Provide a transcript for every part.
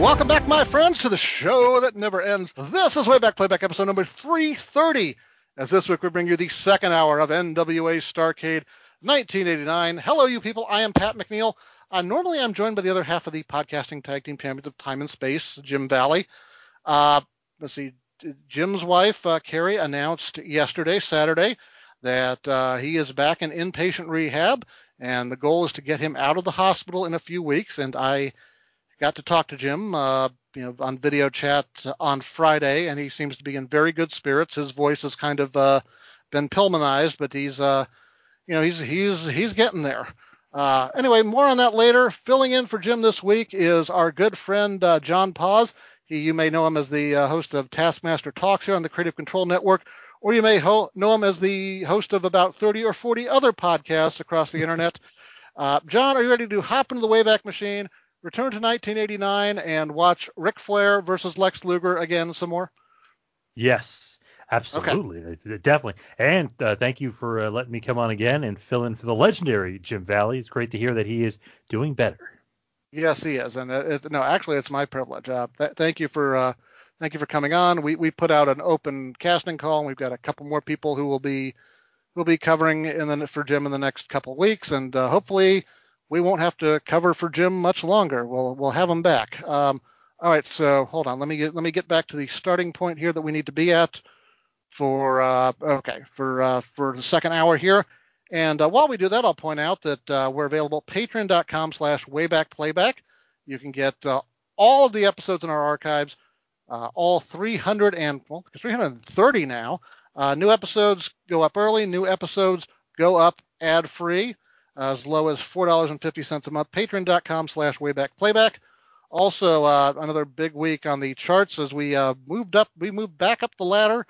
Welcome back, my friends, to the show that never ends. This is Way Back Playback, episode number 330. As this week we bring you the second hour of NWA Starrcade 1989. Hello, you people. I am Pat McNeil. Normally I'm joined by the other half of the podcasting tag team champions of time and space, Jim Valley. Let's see. Jim's wife, Carrie, announced yesterday, Saturday, that he is back in inpatient rehab, and the goal is to get him out of the hospital in a few weeks. And I got to talk to Jim, on video chat on Friday, and he seems to be in very good spirits. His voice has kind of been Pillmanized, but he's getting there. Anyway, more on that later. Filling in for Jim this week is our good friend John Paz. You may know him as the host of Taskmaster Talks here on the Creative Control Network, or you may know him as the host of about 30 or 40 other podcasts across the internet. John, are you ready to hop into the Wayback Machine, return to 1989, and watch Ric Flair versus Lex Luger again some more? Yes, absolutely. Okay. Definitely. And thank you for letting me come on again and fill in for the legendary Jim Valley. It's great to hear that he is doing better. Yes, he is. And actually, it's my privilege. Thank you for coming on. We put out an open casting call, and we've got a couple more people who will be covering for Jim in the next couple weeks, and hopefully we won't have to cover for Jim much longer. We'll have him back. All right, so hold on. Let me get back to the starting point here that we need to be at for the second hour here. And while we do that, I'll point out that we're available at patreon.com/waybackplayback. You can get all of the episodes in our archives, all 330 now. New episodes go up early. New episodes go up ad-free, as low as $4.50 a month. Patreon.com/waybackplayback. Also, another big week on the charts as we moved back up the ladder,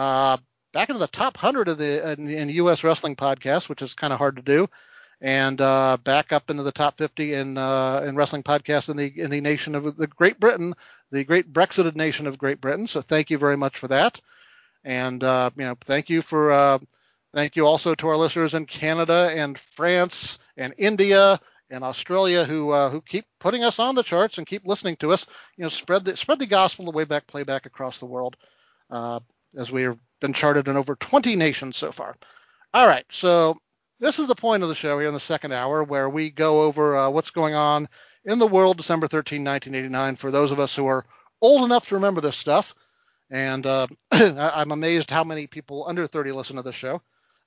back into the top 100 in U.S. wrestling podcasts, which is kind of hard to do, and back up into the top 50 in wrestling podcasts in the nation of the Great Britain, the great Brexited nation of Great Britain. So thank you very much for that, and thank you also to our listeners in Canada and France and India and Australia who keep putting us on the charts and keep listening to us. Spread the gospel of Wayback Playback across the world, as we've been charted in over 20 nations so far. All right, so this is the point of the show here in the second hour, where we go over what's going on in the world December 13, 1989, for those of us who are old enough to remember this stuff. And I'm amazed how many people under 30 listen to this show.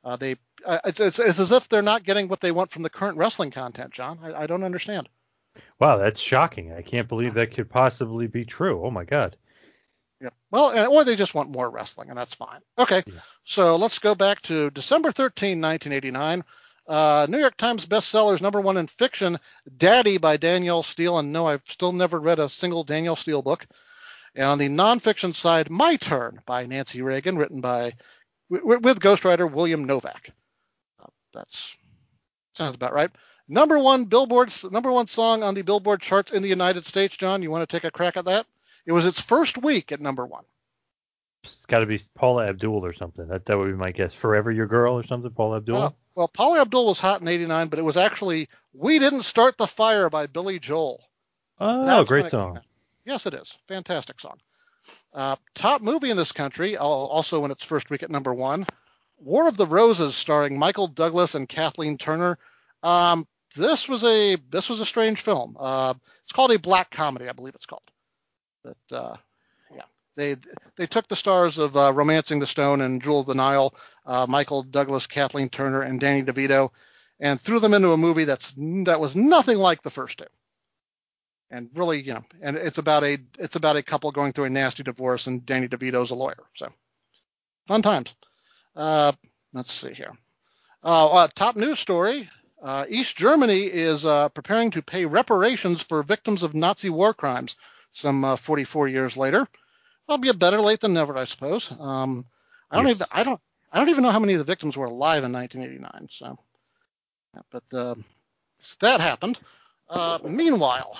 It's as if they're not getting what they want from the current wrestling content, John. I don't understand. Wow, that's shocking. I can't believe that could possibly be true. Oh, my God. Yeah. Well, or they just want more wrestling, and that's fine. Okay, yeah. So let's go back to December 13, 1989. New York Times bestsellers #1 in fiction, Daddy by Danielle Steele. And no, I've still never read a single Danielle Steele book. And on the nonfiction side, My Turn by Nancy Reagan, written with ghostwriter William Novak. That sounds about right. Number one song on the Billboard charts in the United States. John, you want to take a crack at that? It was its first week at #1. It's got to be Paula Abdul or something. That would be my guess. Forever Your Girl or something, Paula Abdul? Well, Paula Abdul was hot in '89, but it was actually We Didn't Start the Fire by Billy Joel. Oh, great song. Yes, it is. Fantastic song. Top movie in this country, also in its first week at #1, War of the Roses, starring Michael Douglas and Kathleen Turner. This was a strange film. It's called a black comedy, I believe it's called. But they took the stars of Romancing the Stone and Jewel of the Nile, Michael Douglas, Kathleen Turner, and Danny DeVito, and threw them into a movie that was nothing like the first two. And really, and it's about a couple going through a nasty divorce, and Danny DeVito's a lawyer. So fun times. Let's see here. Top news story. East Germany is preparing to pay reparations for victims of Nazi war crimes some 44 years later. That'll be a better late than never, I suppose. I don't even know how many of the victims were alive in 1989. So, but that happened. Meanwhile,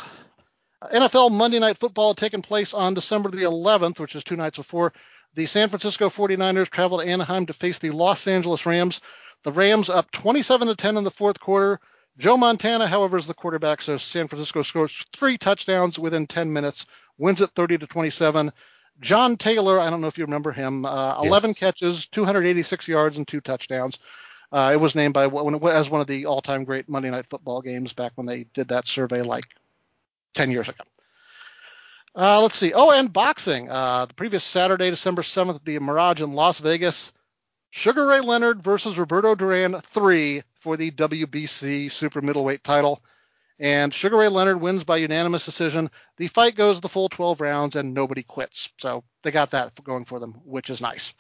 NFL Monday Night Football had taken place on December the 11th, which is 2 nights before. The San Francisco 49ers traveled to Anaheim to face the Los Angeles Rams. The Rams up 27-10 in the fourth quarter Joe Montana, however, is the quarterback, so San Francisco scores 3 touchdowns within 10 minutes, wins it 30-27. John Taylor, I don't know if you remember him, 11 Yes. catches, 286 yards, and 2 touchdowns. It was named as one of the all-time great Monday Night Football games back when they did that survey like 10 years ago. Let's see. Oh, and boxing. The previous Saturday, December 7th, at the Mirage in Las Vegas, Sugar Ray Leonard versus Roberto Duran 3 for the WBC super middleweight title. And Sugar Ray Leonard wins by unanimous decision. The fight goes the full 12 rounds, and nobody quits. So they got that going for them, which is nice.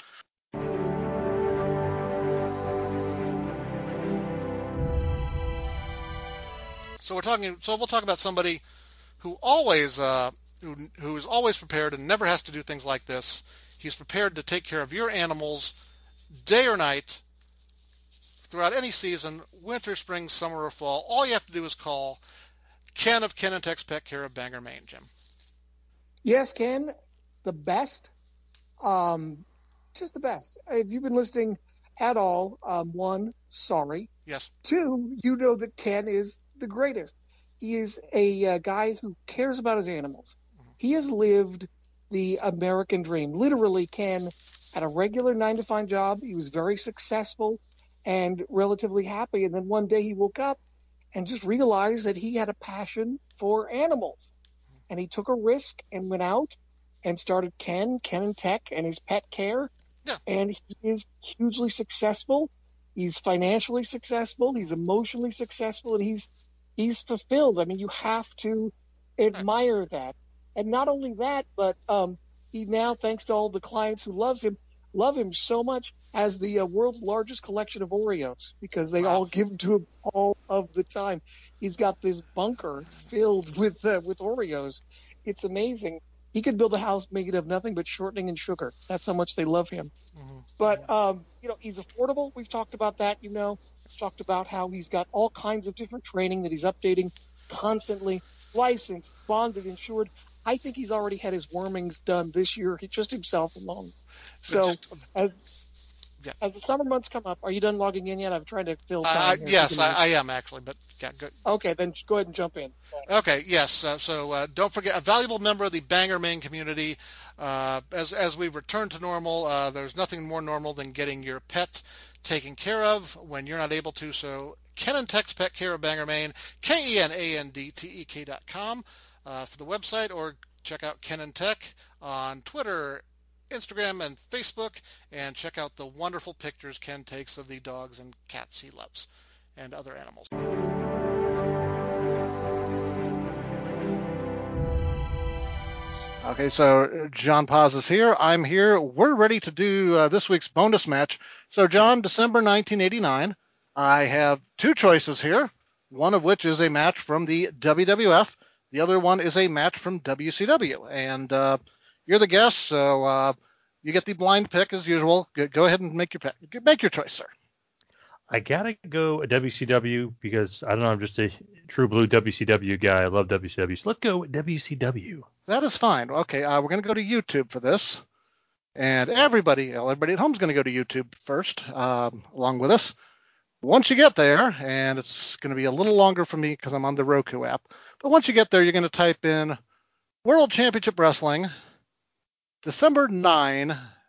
So we'll talk about somebody who always who is always prepared and never has to do things like this. He's prepared to take care of your animals day or night throughout any season, winter, spring, summer, or fall. All you have to do is call Ken of Ken and Tex Pet Care of Bangor, Maine, Jim. Yes, Ken, the best. Just the best. If you've been listening at all, one, sorry. Yes. Two, you know that Ken is the greatest. He is a guy who cares about his animals. He has lived the American dream. Literally, Ken had a regular 9-to-5 job. He was very successful and relatively happy. And then one day he woke up and just realized that he had a passion for animals. And he took a risk and went out and started Ken and Tech, and his pet care. Yeah. And he is hugely successful. He's financially successful. He's emotionally successful, and he's fulfilled. I mean, you have to admire that. And not only that, but he now, thanks to all the clients who love him so much, has the world's largest collection of Oreos because they all give them to him all of the time. He's got this bunker filled with Oreos. It's amazing. He could build a house made of nothing but shortening and sugar. That's how much they love him. Mm-hmm. But, he's affordable. We've talked about that, talked about how he's got all kinds of different training that he's updating constantly, licensed, bonded, insured. I think he's already had his wormings done this year, just himself alone. So as the summer months come up, are you done logging in yet? I'm trying to fill time here. Yes, I am actually, but yeah, good. Okay, then go ahead and jump in. Okay, yes. So don't forget, a valuable member of the Bangor, Maine community. As we return to normal, there's nothing more normal than getting your pet taken care of when you're not able to. So Ken and Tech's Pet Care of Bangor, Maine, KenandTek.com for the website, or check out Ken and Tech on Twitter, Instagram, and Facebook, and check out the wonderful pictures Ken takes of the dogs and cats he loves and other animals. Okay, so John Paz is here. I'm here. We're ready to do this week's bonus match. So, John, December 1989, I have 2 choices here, one of which is a match from the WWF. The other one is a match from WCW. And you're the guest, so you get the blind pick as usual. Go ahead and make your choice, sir. I gotta go WCW because I don't know, I'm just a true blue WCW guy. I love WCW. So let's go with WCW. That is fine. Okay, we're going to go to YouTube for this. And everybody at home is going to go to YouTube first, along with us. Once you get there, and it's going to be a little longer for me because I'm on the Roku app, but once you get there, you're going to type in World Championship Wrestling, December 9,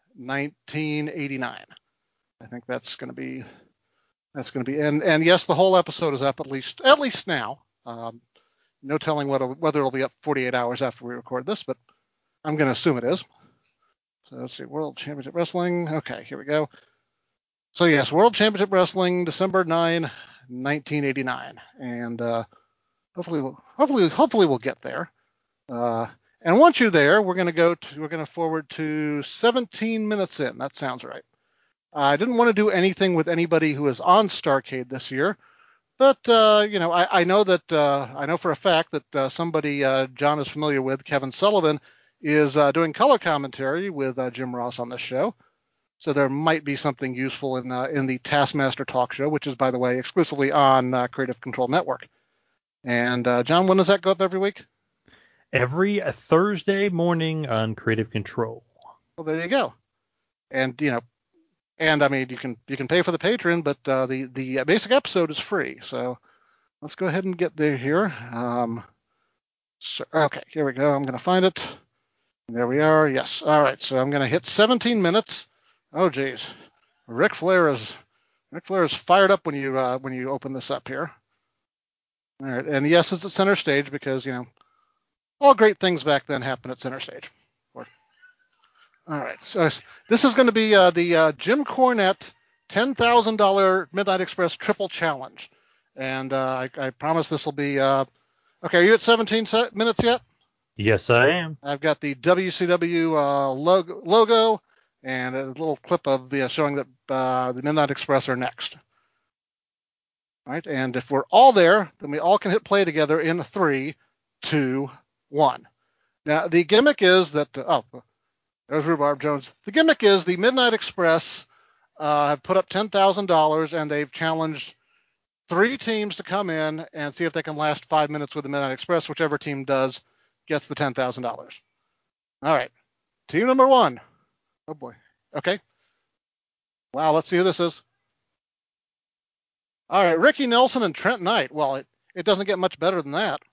1989. I think that's going to be, and yes, the whole episode is up at least now. No telling whether it'll be up 48 hours after we record this, but I'm going to assume it is. So let's see, World Championship Wrestling. Okay, here we go. So yes, World Championship Wrestling, December 9, 1989, and hopefully we'll get there. And once you're there, we're going to forward to 17 minutes in. That sounds right. I didn't want to do anything with anybody who is on Starrcade this year. But, I know for a fact that somebody John is familiar with, Kevin Sullivan, is doing color commentary with Jim Ross on this show. So there might be something useful in the Taskmaster Talk Show, which is, by the way, exclusively on Creative Control Network. And, John, when does that go up every week? Every Thursday morning on Creative Control. Well, there you go. And, and I mean, you can pay for the Patreon, but the basic episode is free. So let's go ahead and get there here. Okay, here we go. I'm going to find it. There we are. Yes. All right. So I'm going to hit 17 minutes. Oh, geez. Ric Flair is fired up when you open this up here. All right. And yes, it's at center stage because, all great things back then happened at center stage. All right. So this is going to be the Jim Cornette $10,000 Midnight Express Triple Challenge. And I promise this will be okay. Are you at 17 minutes yet? Yes, I am. I've got the WCW logo and a little clip of showing that the Midnight Express are next. All right, and if we're all there, then we all can hit play together in 3, 2, 1. Now the gimmick is that there's Rhubarb Jones. The gimmick is the Midnight Express have put up $10,000 and they've challenged 3 teams to come in and see if they can last 5 minutes with the Midnight Express. Whichever team does gets the $10,000. All right. Team number 1. Oh, boy. Okay. Wow, let's see who this is. All right, Ricky Nelson and Trent Knight. Well, it doesn't get much better than that.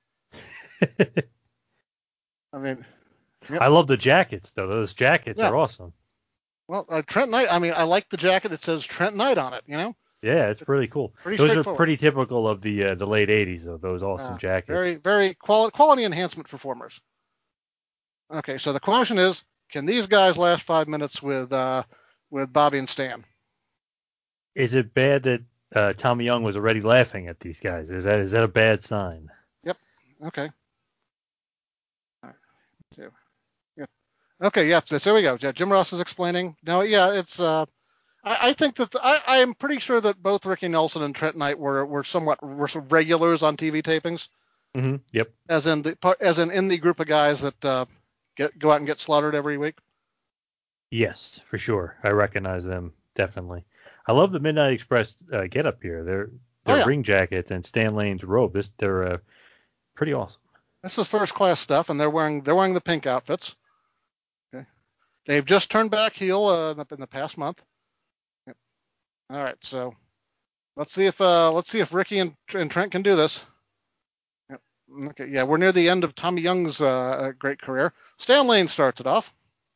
I mean... Yep. I love the jackets, though. Those jackets are awesome. Well, Trent Knight, I like the jacket. It says Trent Knight on it, Yeah, it's pretty cool. Those are pretty typical of the late 80s, though, those awesome jackets. Very, very quality enhancement performers. Okay, so the question is, can these guys last 5 minutes with Bobby and Stan? Is it bad that Tommy Young was already laughing at these guys? Is that a bad sign? Yep. Okay. All right. 2. Yep. Okay. Yep. So there we go. Yeah, Jim Ross is explaining. No. Yeah. It's. I think that I am pretty sure that both Ricky Nelson and Trent Knight were regulars on TV tapings. Mm-hmm. Yep. As in the group of guys that go out and get slaughtered every week. Yes, for sure. I recognize them definitely. I love the Midnight Express get up here. Their ring jackets and Stan Lane's robe. They're pretty awesome. This is first class stuff, and they're wearing the pink outfits. Okay. They've just turned back heel in the past month. Yep. All right, so let's see if Ricky and Trent can do this. Yep. Okay, yeah, we're near the end of Tommy Young's great career. Stan Lane starts it off.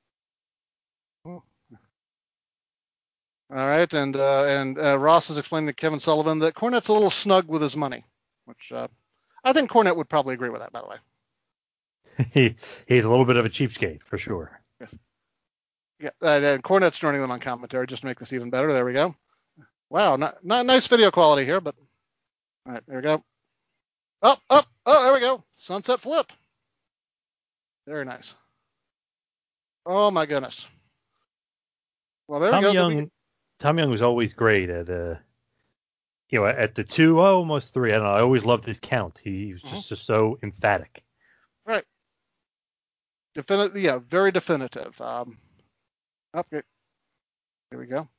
All right, and Ross is explaining to Kevin Sullivan that Cornette's a little snug with his money, which I think Cornette would probably agree with that, by the way. He's a little bit of a cheapskate, for sure. Yes. Yeah, and Cornette's joining them on commentary just to make this even better. There we go. Wow, not nice video quality here, but all right, there we go. Oh, there we go. Sunset flip. Very nice. Oh my goodness. Well, there we go. Tommy Young was always great at at the 2, almost 3. I don't know. I always loved his count. He was just so emphatic. Right. Very definitive. Okay. Here we go.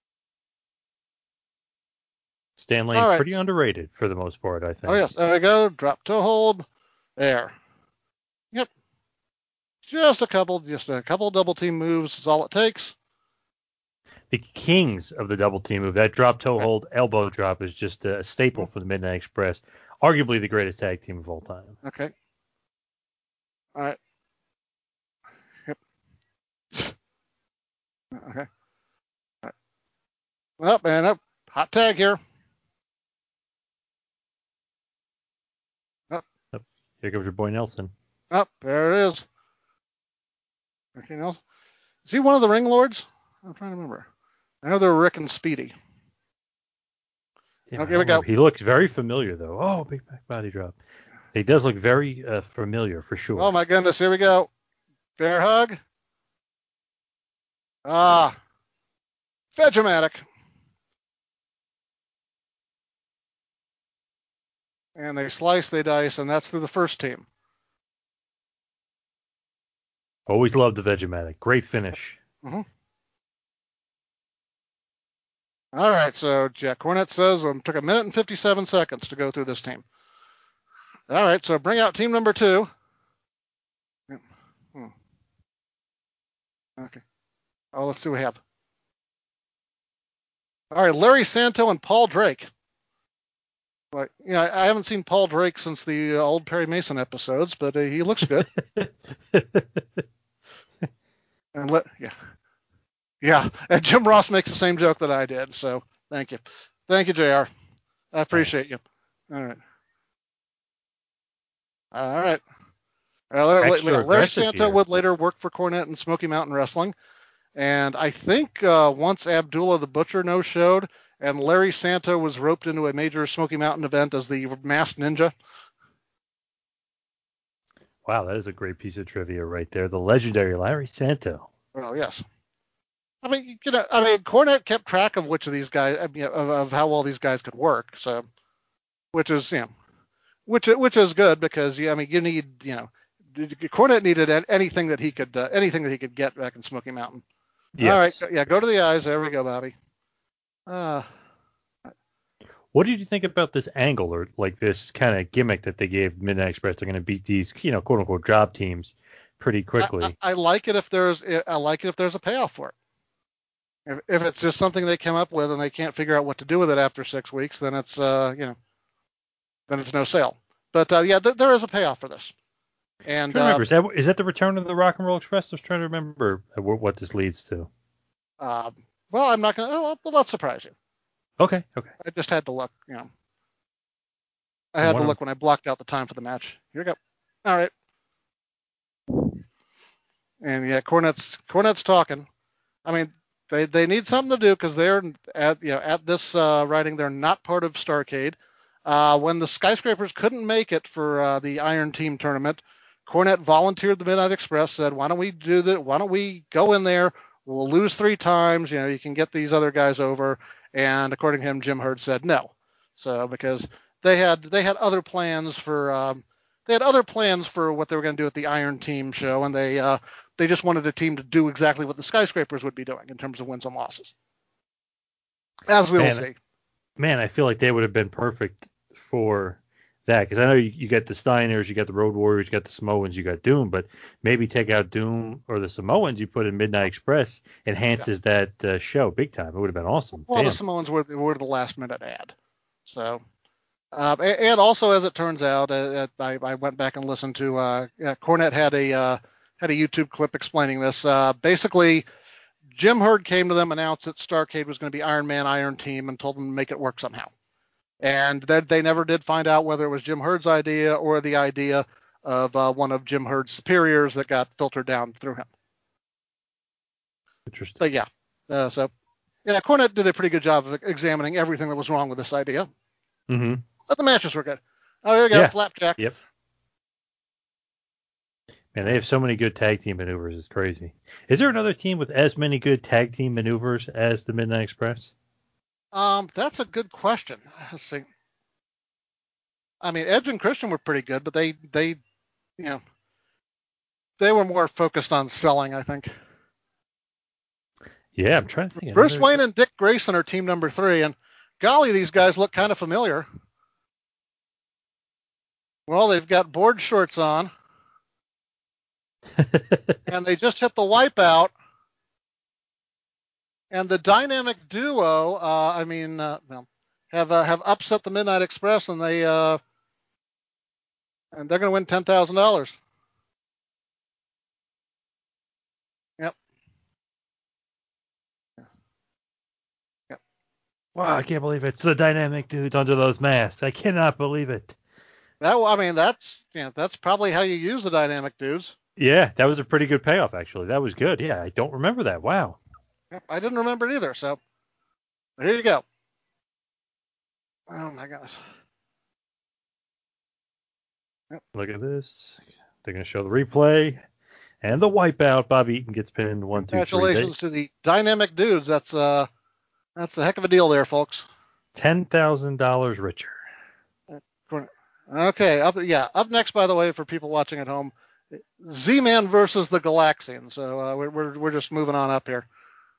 Stan Lane, pretty underrated for the most part, I think. Oh yes, there we go. Drop toe hold. There. Yep. Just a couple double team moves is all it takes. The kings of the double team move. That drop toe hold elbow drop is just a staple for the Midnight Express. Arguably the greatest tag team of all time. Okay. All right. Yep. Okay. All right. Well, man, hot tag here. Here comes your boy Nelson. There it is. Okay, Nelson. Is he one of the Ring Lords? I'm trying to remember. I know they're Rick and Speedy. Yeah, okay, we go. He looks very familiar, though. Oh, big back body drop. He does look very familiar, for sure. Oh, my goodness. Here we go. Bear hug. Vegematic. And they slice, they dice, and that's through the first team. Always loved the Vegematic. Great finish. Mm-hmm. All right, so Jack Cornette says took 1 minute and 57 seconds to go through this team. All right, so bring out team number 2. Okay. Oh, let's see what we have. All right, Larry Santo and Paul Drake. Like, I haven't seen Paul Drake since the old Perry Mason episodes, but he looks good. Yeah. And Jim Ross makes the same joke that I did. So thank you, Jr. I appreciate you. All right. Larry Santo would later work for Cornette and Smoky Mountain Wrestling, and I think once Abdullah the Butcher no-showed, and Larry Santo was roped into a major Smoky Mountain event as the Masked Ninja. Wow, that is a great piece of trivia right there. The legendary Larry Santo. Oh, yes. I mean, Cornette kept track of which of these guys, of how well these guys could work. So, which is good because you need, Cornette needed anything that he could get back in Smoky Mountain. Yes. All right, yeah, go to the eyes. There we go, Bobby. What did you think about this angle, or like this kind of gimmick that they gave Midnight Express? They're going to beat these, quote unquote job teams pretty quickly. I like it if there's a payoff for it. If it's just something they come up with and they can't figure out what to do with it after 6 weeks, then it's then it's no sale. But there is a payoff for this. And is that the return of the Rock and Roll Express? I was trying to remember what this leads to. Well, I'm not gonna. Well, let's surprise you. Okay. I just had to look. I had to look when I blocked out the time for the match. Here we go. All right. And yeah, Cornette's talking. I mean, they need something to do because they're at this writing, they're not part of Starrcade. When the Skyscrapers couldn't make it for the Iron Team tournament, Cornette volunteered the Midnight Express, said, why don't we do that? Why don't we go in there? We'll lose 3 times. You can get these other guys over. And according to him, Jim Herd said no. So because they had other plans for what they were going to do at the Iron Team show, and they just wanted a team to do exactly what the Skyscrapers would be doing in terms of wins and losses. As we will see. Man, I feel like they would have been perfect for that, because I know you got the Steiners, you got the Road Warriors, you got the Samoans, you got Doom, but maybe take out Doom or the Samoans, you put in Midnight Express, enhances that show big time. It would have been awesome. Well, the Samoans were the last minute ad. So, and also as it turns out, I went back and listened to Cornette had a YouTube clip explaining this. Basically, Jim Herd came to them, announced that Starrcade was going to be Iron Man, Iron Team, and told them to make it work somehow. And they never did find out whether it was Jim Herd's idea or the idea of one of Jim Herd's superiors that got filtered down through him. Interesting. But Cornette did a pretty good job of examining everything that was wrong with this idea. Mm-hmm. But the matches were good. Oh, here we go, Flapjack. Yep. Man, they have so many good tag team maneuvers. It's crazy. Is there another team with as many good tag team maneuvers as the Midnight Express? That's a good question. Let's see. I mean, Edge and Christian were pretty good, but they were more focused on selling, I think. Yeah, I'm trying to think. Bruce Wayne and Dick Grayson are team number 3, and golly, these guys look kind of familiar. Well, they've got board shorts on, and they just hit the wipeout. And the Dynamic Duo, have upset the Midnight Express, and they're going to win $10,000. Yep. Wow, I can't believe it's the Dynamic Dudes under those masks. I cannot believe it. That's probably how you use the Dynamic Dudes. Yeah, that was a pretty good payoff, actually. That was good. Yeah, I don't remember that. Wow. I didn't remember it either, so here you go. Oh, my gosh. Yep. Look at this. They're going to show the replay and the wipeout. Bobby Eaton gets pinned 1, 2, 3. Congratulations to the Dynamic Dudes. That's a heck of a deal there, folks. $10,000 richer. Okay, up next, by the way, for people watching at home, Z-Man versus the Galaxian. So we're just moving on up here.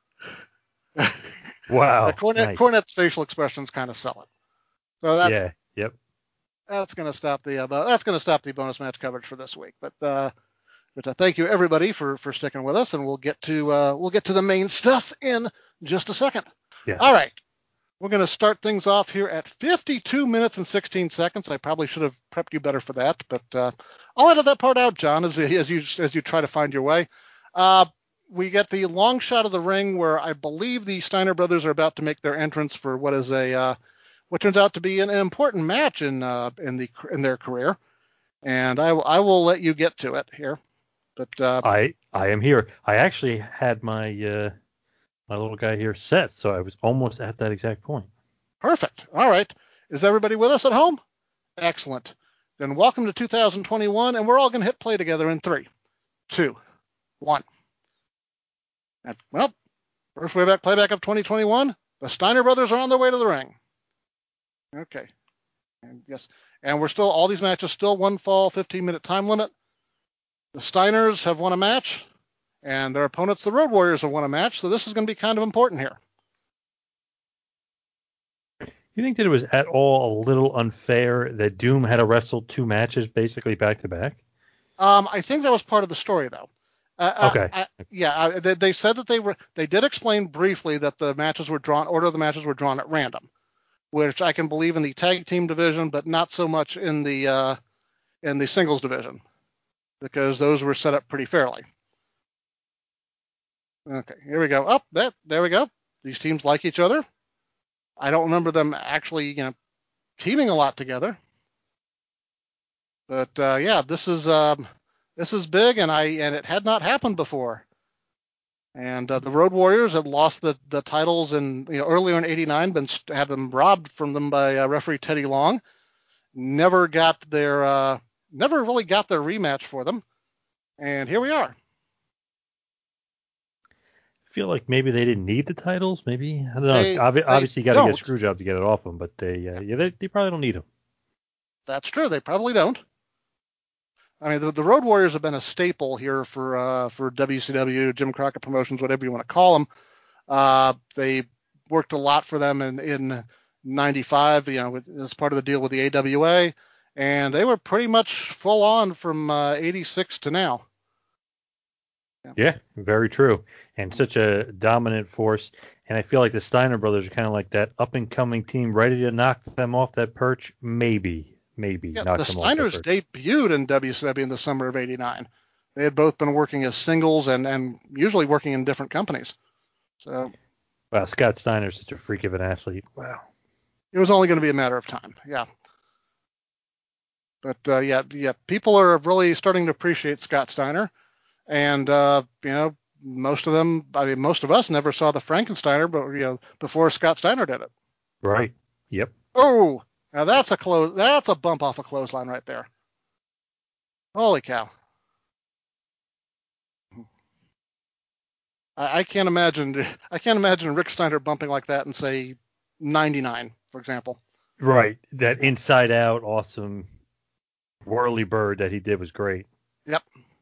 Wow. Nice. Cornette's facial expressions kind of sell it. So that's going to stop the bonus match coverage for this week. But thank you everybody for sticking with us, and we'll get to the main stuff in just a second. Yeah. All right. We're going to start things off here at 52 minutes and 16 seconds. I probably should have prepped you better for that, but I'll edit that part out, John, as you try to find your way. We get the long shot of the ring where I believe the Steiner brothers are about to make their entrance for what turns out to be an important match in their career, and I will let you get to it here. But I am here. I actually had my my little guy here set, so I was almost at that exact point. Perfect. All right. Is everybody with us at home? Excellent. Then welcome to 2021, and we're all going to hit play together in 3, 2, 1. And, well, first playback of 2021. The Steiner brothers are on their way to the ring. Okay. And yes. And we're still, all these matches still one fall, 15-minute time limit. The Steiners have won a match, and their opponents, the Road Warriors, have won a match, so this is going to be kind of important here. You think that it was at all a little unfair that Doom had to wrestle 2 matches basically back to back? I think that was part of the story, though. Okay. They said that they did explain briefly that the matches were drawn, order of the matches were drawn at random, which I can believe in the tag team division, but not so much in the singles division, because those were set up pretty fairly. Okay, here we go. There we go. These teams like each other. I don't remember them actually, teaming a lot together. But yeah, this is big, and it had not happened before. And the Road Warriors had lost the titles in earlier in '89, had them robbed from them by referee Teddy Long. Never really got their rematch for them, and here we are. I feel like maybe they didn't need the titles. Maybe, I don't know. Obviously, you got to get a screw job to get it off them, but they probably don't need them. That's true. They probably don't. I mean, the Road Warriors have been a staple here for WCW, Jim Crockett Promotions, whatever you want to call them. They worked a lot for them in '95, as part of the deal with the AWA, and they were pretty much full on from '86 to now. Yeah, very true. And such a dominant force. And I feel like the Steiner brothers are kind of like that up-and-coming team ready to knock them off that perch. Maybe knock them off that perch. The Steiners debuted in WCW in the summer of '89. They had both been working as singles and usually working in different companies. So. Wow, Scott Steiner's such a freak of an athlete. Wow. It was only going to be a matter of time. Yeah. But yeah, people are really starting to appreciate Scott Steiner. And, most of us never saw the Frankensteiner, but, before Scott Steiner did it. Right. Yep. Oh, now that's a bump off a clothesline right there. Holy cow. I can't imagine Rick Steiner bumping like that in, say, 99, for example. Right. That inside out awesome whirly bird that he did was great. Yep.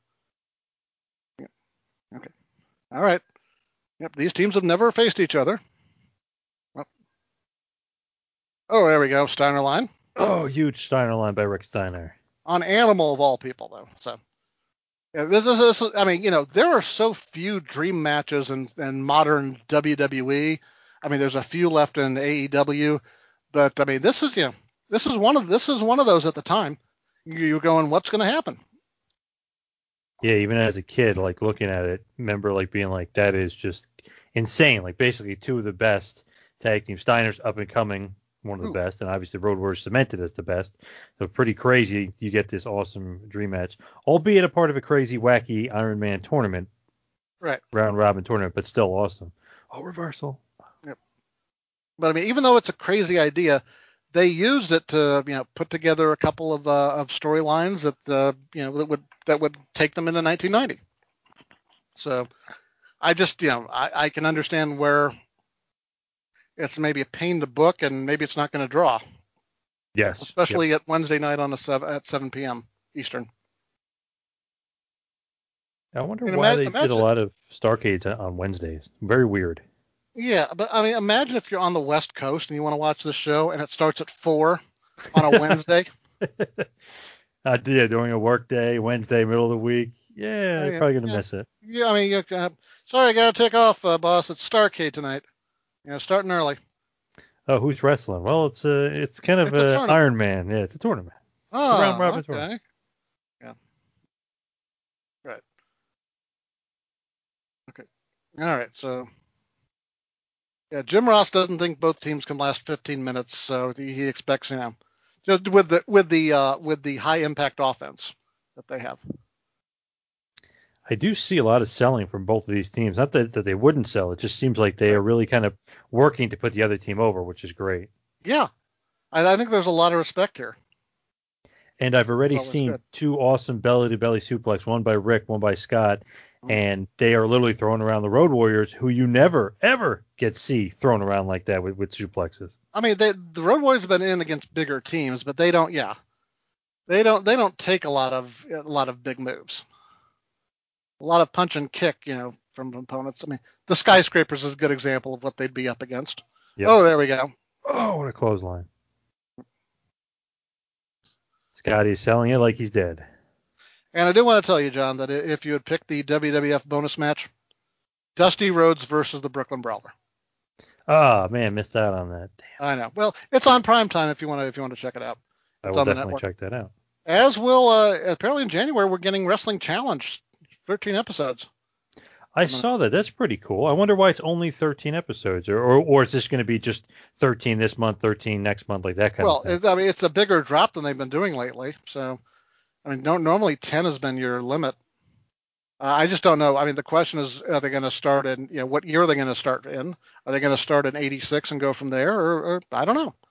Okay. All right. Yep. These teams have never faced each other. Well. Oh, there we go. Steiner line. Oh, huge Steiner line by Rick Steiner. On Animal of all people, though. So, yeah, this is. I mean, there are so few dream matches in modern WWE. I mean, there's a few left in AEW, but I mean, this is one of those at the time. You're going, what's going to happen? Yeah, even as a kid, like looking at it, remember like being like, that is just insane. Like basically 2 of the best tag team. Steiner's up and coming, one of the best, and obviously Road Warriors cemented as the best. So pretty crazy. You get this awesome dream match, albeit a part of a crazy, wacky Iron Man tournament, right? Round robin tournament, but still awesome. Oh, reversal. Yep. But I mean, even though it's a crazy idea, they used it to put together a couple of storylines that would take them into 1990. So I just I can understand where it's maybe a pain to book and maybe it's not going to draw. Yes. Especially at Wednesday night at 7 p.m. Eastern. I wonder why they did a lot of Starcades on Wednesdays. Very weird. Yeah, but I mean, imagine if you're on the West Coast and you want to watch this show and it starts at 4 on a Wednesday. Yeah, during a work day, Wednesday, middle of the week. Yeah, you're probably going to miss it. Yeah, I mean, sorry, I got to take off, boss. It's Starcade tonight. Starting early. Oh, who's wrestling? Well, it's kind of It's a a tournament. Iron Man. Yeah, it's a tournament. It's a round Oh, robin tournament. okay. Yeah. Right. Okay. All right. So, yeah, Jim Ross doesn't think both teams can last 15 minutes, so he expects, just with the high impact offense that they have. I do see a lot of selling from both of these teams. Not that they wouldn't sell. It just seems like they Right. are really kind of working to put the other team over, which is great. Yeah, I think there's a lot of respect here. And I've It's already always seen good. two awesome belly-to-belly suplex, one by Rick, one by Scott, Mhm. and they are literally throwing around the Road Warriors, who you never, ever get see thrown around like that with suplexes. I mean, the Road Warriors have been in against bigger teams, but they don't. Yeah, they don't take a lot of big moves. A lot of punch and kick, from opponents. I mean, the Skyscrapers is a good example of what they'd be up against. Yep. Oh, there we go. Oh, what a clothesline. Scotty's selling it like he's dead. And I do want to tell you, John, that if you had picked the WWF bonus match, Dusty Rhodes versus the Brooklyn Brawler. Ah, man, missed out on that. Damn. I know. Well, it's on Prime Time if you want to check it out. I It's will on the definitely network. check that out. As will apparently in January we're getting Wrestling Challenge, 13 episodes. I saw that. That's pretty cool. I wonder why it's only 13 episodes, or is this going to be just 13 this month, 13 next month, like that kind of Well, thing? I mean, it's a bigger drop than they've been doing lately. So, I mean, normally 10 has been your limit. I just don't know. I mean, the question is, are they going to start in, what year are they going to start in? Are they going to start in 86 and go from there? Or I don't know.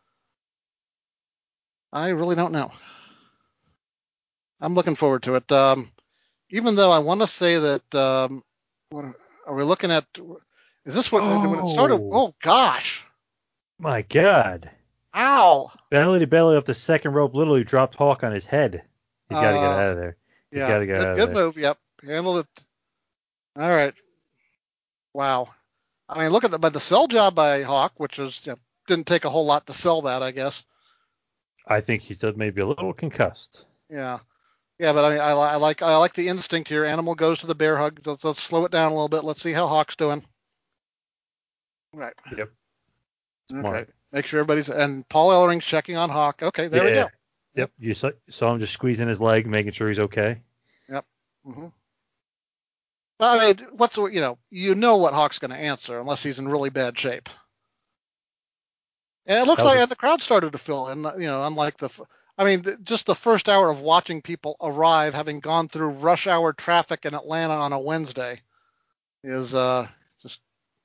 I really don't know. I'm looking forward to it. Even though I want to say that, what are we looking at? Is this when it started? Oh, Oh, gosh. my God. Ow. Belly to belly off the second rope, literally dropped Hawk on his head. He's got to get Uh, out of there. He's got yeah, to get good, out of good there. move. Yep. Handled it. All right. Wow. I mean, look at the sell job by Hawk, which was, didn't take a whole lot to sell that, I guess. I think he's maybe a little concussed. Yeah. Yeah, but I mean, I like the instinct here. Animal goes to the bear hug. Let's slow it down a little bit. Let's see how Hawk's doing. Right. Yep. Okay. Smart. Make sure everybody's and Paul Ellering's checking on Hawk. Okay, there we Yeah. go. Yep. Yep. You saw him just squeezing his leg, making sure he's okay. Yep. hmm Well, I mean, what Hawk's going to answer unless he's in really bad shape. And it looks That was like a, and the crowd started to fill in. Unlike I mean, just the first hour of watching people arrive, having gone through rush hour traffic in Atlanta on a Wednesday, is just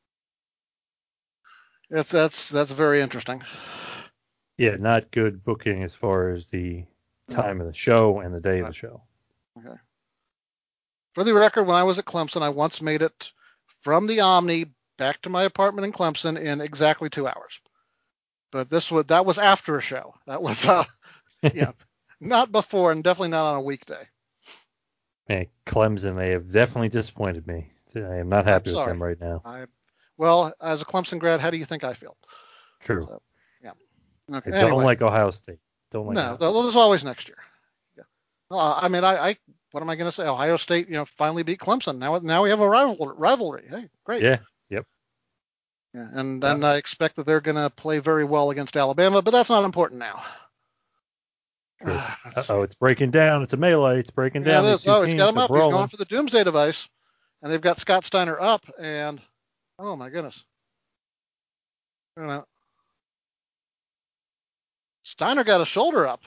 that's very interesting. yeah, not good booking as far as the No. time of the show and the day of Right. the show. Okay. For the record, when I was at Clemson, I once made it from the Omni back to my apartment in Clemson in exactly 2 hours. But that was after a show. That was yeah, not before and definitely not on a weekday. Man, Clemson, they have definitely disappointed me. I am not I'm happy with sorry. them right now. Well, as a Clemson grad, how do you think I feel? True. So, yeah. I Okay. don't Anyway, like Ohio State. Don't like no, Ohio State. there's always next year. Yeah. I mean, what am I going to say? Ohio State, finally beat Clemson. Now we have a rivalry. Hey, great. Yeah. Yep. Yeah, and Uh, then I expect that they're going to play very well against Alabama, but that's not important now. True. Let's see. Oh, it's breaking down. It's a melee. It's breaking Yeah, down. it These is. two Oh, he's got teams him are up. He's going brawling. for the Doomsday device, and they've got Scott Steiner up, and oh my goodness. Wait a minute. Steiner got a shoulder up.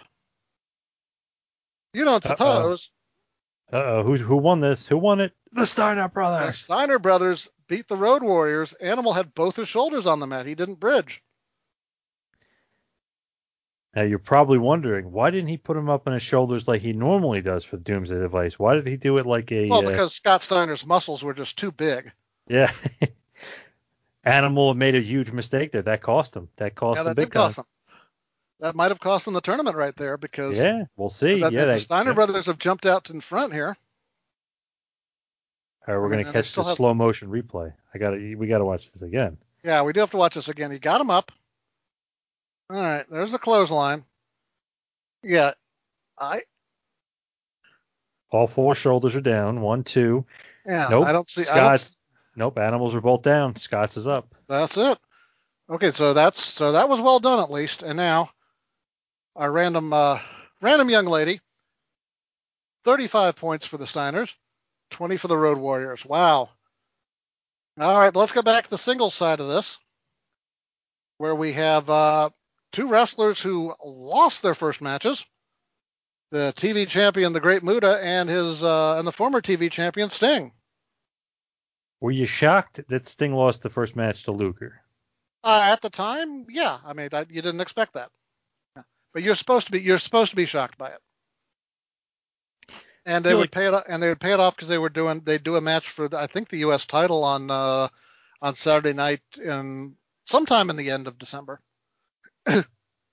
You don't Uh-oh. suppose Uh-oh. Who won this? Who won it? The Steiner the brothers. Steiner brothers beat the Road Warriors. Animal had both his shoulders on the mat. He didn't bridge. Now you're probably wondering, why didn't he put him up on his shoulders like he normally does for the Doomsday device? Why did he do it like Well, a because Scott Steiner's muscles were just too big. yeah. Animal made a huge mistake there. That cost him. That Yeah, cost him that big did time. cost him. That might have cost them the tournament right there because Yeah, we'll see. that Yeah, the Steiner yeah. brothers have jumped out in front here. All right, I we're mean, gonna and they catch the still have. slow motion replay. We gotta watch this again. Yeah, we do have to watch this again. He got him up. All right, there's the clothesline. Yeah, I. All four shoulders are down. 1, 2. Yeah, I Nope. don't see. I don't. Scott's. Nope. Animals are both down. Scott's is up. That's it. Okay, so that was well done at least. And now our random young lady, 35 points for the Steiners, 20 for the Road Warriors. Wow. All right, let's go back to the singles side of this, where we have two wrestlers who lost their first matches. The TV champion, the Great Muta, and the former TV champion, Sting. Were you shocked that Sting lost the first match to Luger? At the time, yeah. I mean, you didn't expect that, but you're supposed to be shocked by it. And they would pay it off because they'd do a match for I think the U.S. title on Saturday night sometime in the end of December. And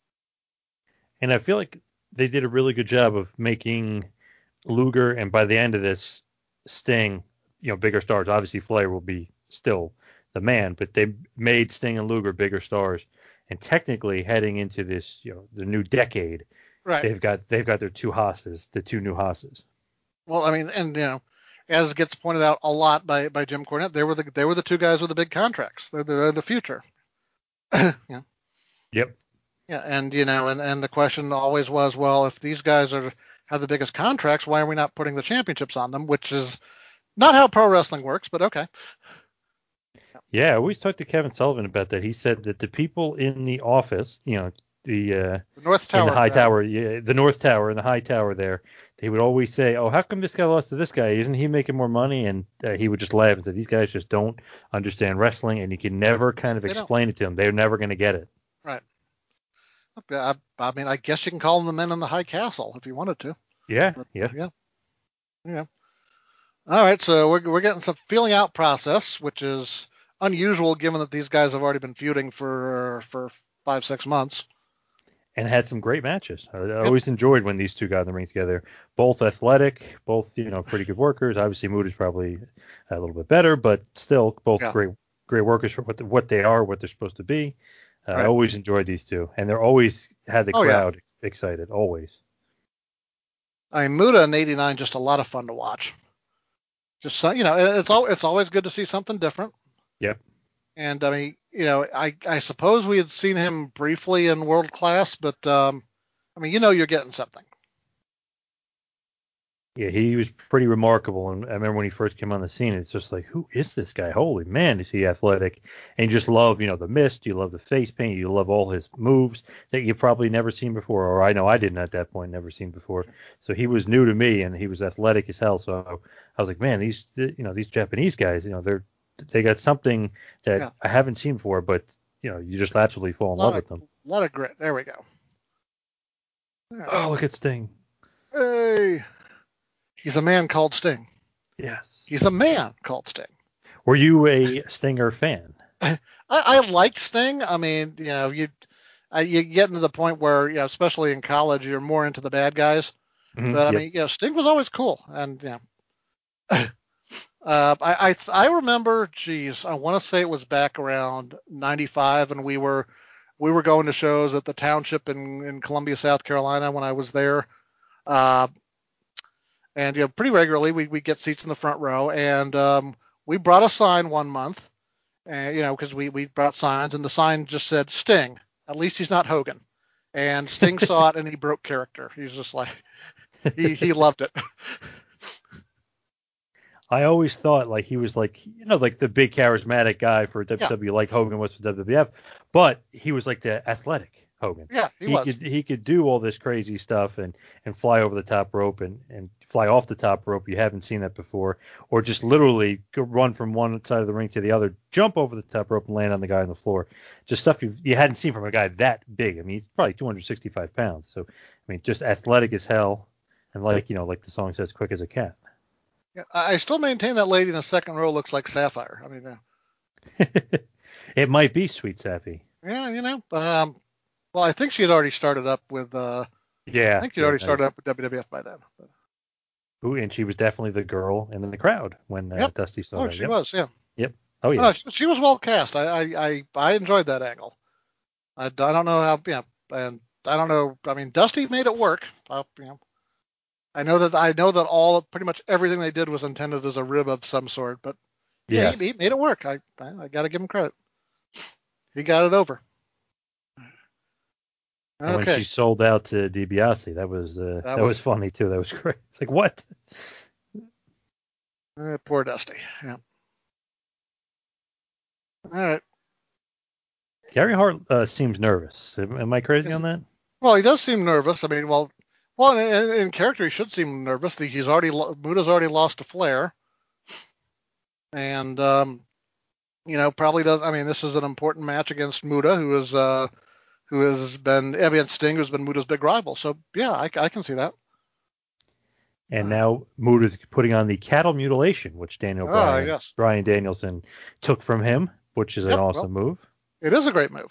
I feel like they did a really good job of making Luger, and by the end of this, Sting, bigger stars. Obviously, Flair will be still the man, but they made Sting and Luger bigger stars. And technically, heading into this, the new decade, right? They've got their two new Haases. Well, I mean, and as gets pointed out a lot by Jim Cornette, they were the two guys with the big contracts. They're the future. Yeah. Yep. Yeah, and and the question always was, well, if these guys have the biggest contracts, why are we not putting the championships on them? Which is not how pro wrestling works, but okay. Yeah, I always talked to Kevin Sullivan about that. He said that the people in the office, the North Tower, in the high tower, the North Tower and the high tower there, they would always say, "Oh, how come this guy lost to this guy? Isn't he making more money?" And he would just laugh and say, "These guys just don't understand wrestling, and you can never kind of explain it to them. They're never going to get it." Right. I mean, I guess you can call them the men in the high castle if you wanted to. Yeah. But, yeah. Yeah. All right, so we're getting some feeling out process, which is unusual given that these guys have already been feuding for 5-6 months. And had some great matches. I always enjoyed when these two got in the ring together. Both athletic, both pretty good workers. Obviously, Muta's probably a little bit better, but still both great workers for what they are, what they're supposed to be. Right. I always enjoyed these two, and they're always had the crowd excited. Always. I mean, Muta in '89 just a lot of fun to watch. Just it's always good to see something different. Yep. And I mean, I suppose we had seen him briefly in World Class, but I mean, you're getting something. Yeah, he was pretty remarkable. And I remember when he first came on the scene, it's just like, who is this guy? Holy man, is he athletic? And you just love, the mist, you love the face paint, you love all his moves that you've probably never seen before. Or I know I didn't at that point, never seen before. So he was new to me, and he was athletic as hell. So I was like, man, these Japanese guys, they got something that I haven't seen before, but you just absolutely fall in love with them. A lot of grit. There we go. Oh, look at Sting. Hey. He's a man called Sting. Yes. He's a man called Sting. Were you a Stinger fan? I like Sting. I mean, you get into the point where, especially in college, you're more into the bad guys. Mm-hmm, but I mean, Sting was always cool. And I remember, I want to say it was back around '95, and we were going to shows at the Township in Columbia, South Carolina when I was there. And pretty regularly we get seats in the front row, and we brought a sign one month, and because we brought signs, and the sign just said Sting. At least he's not Hogan. And Sting saw it and he broke character. He's just like he loved it. I always thought like he was like like the big charismatic guy for WWE, like Hogan was for WWF, but he was like the athletic Hogan. Yeah, he could do all this crazy stuff and fly over the top rope and fly off the top rope. You haven't seen that before, or just literally run from one side of the ring to the other, jump over the top rope and land on the guy on the floor. Just stuff you hadn't seen from a guy that big. I mean, he's probably 265 pounds. So I mean, just athletic as hell, and like the song says, quick as a cat. Yeah, I still maintain that lady in the second row looks like Sapphire. I mean, it might be Sweet Sappy. Yeah, well, I think she had already started up with. I think she'd already started up with WWF by then. But. Ooh, and she was definitely the girl in the crowd when Dusty saw her. Oh, she was, yeah. Yep. Oh, yeah. No, she was well cast. I enjoyed that angle. I don't know how, and I don't know. I mean, Dusty made it work. I know that pretty much everything they did was intended as a rib of some sort, but he made it work. I got to give him credit. He got it over. And when Okay. she sold out to DiBiase, that was funny too. That was great. It's like, what? Poor Dusty. Yeah. All right. Gary Hart seems nervous. Am I crazy on that? Well, he does seem nervous. I mean, well, in character, he should seem nervous. Muda's already lost to Flair, and probably does. I mean, this is an important match against Muda, who has been against Sting, who's been Muda's big rival. So yeah, I can see that. And now Muda's putting on the cattle mutilation, which Bryan Danielson took from him, which is an awesome move. It is a great move.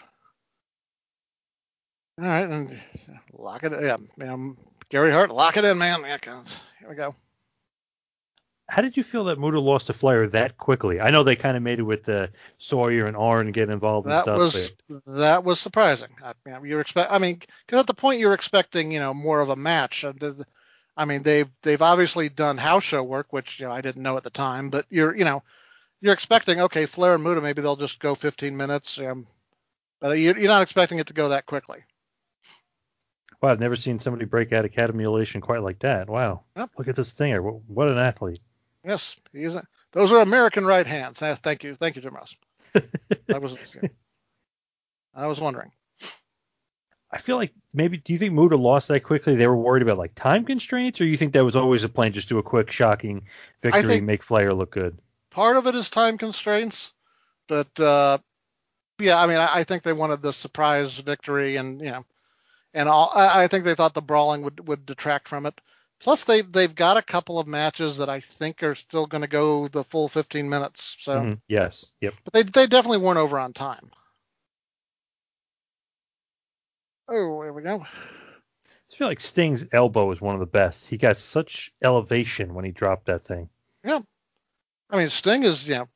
All right, and lock it. Yeah, Gary Hart, lock it in, man. Here we go. How did you feel that Muda lost to Flair that quickly? I know they kind of made it with Sawyer and Arn getting involved and stuff. That was surprising. Because at the point you're expecting, more of a match. I mean, they've obviously done house show work, which I didn't know at the time. But you're expecting, okay, Flair and Muda, maybe they'll just go 15 minutes. But you're not expecting it to go that quickly. Wow, I've never seen somebody break out of cattle mutilation quite like that. Wow. Yep. Look at this Stinger. What an athlete. Yes, those are American right hands. Thank you, Jim Ross. I was wondering. I feel like maybe, do you think Muda lost that quickly? They were worried about like time constraints, or you think that was always a plan, just do a quick, shocking victory and make Flair look good? Part of it is time constraints, but yeah, I mean, I think they wanted the surprise victory, and I think they thought the brawling would detract from it. Plus, they've got a couple of matches that I think are still going to go the full 15 minutes. So yes, yep. But they definitely weren't over on time. Oh, here we go. I feel like Sting's elbow is one of the best. He got such elevation when he dropped that thing. Yeah. I mean, Sting is, Sting's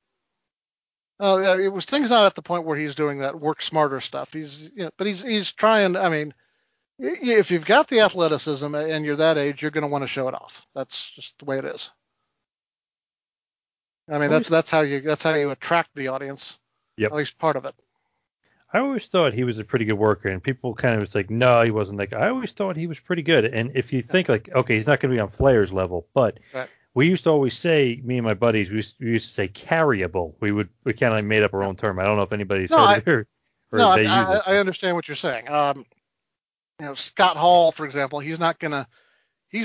not at the point where he's doing that work smarter stuff. But he's trying. I mean, if you've got the athleticism and you're that age, you're going to want to show it off. That's just the way it is. I mean, that's how you attract the audience. Yep. At least part of it. I always thought he was a pretty good worker, and people kind of was like, no, he wasn't like. I always thought he was pretty good. And if you think like, okay, he's not going to be on Flair's level, but we used to always say, me and my buddies, we used to say carryable. We kind of made up our own term. I don't know if anybody's heard of it or they use it. I understand what you're saying. Scott Hall, for example, he's not going to take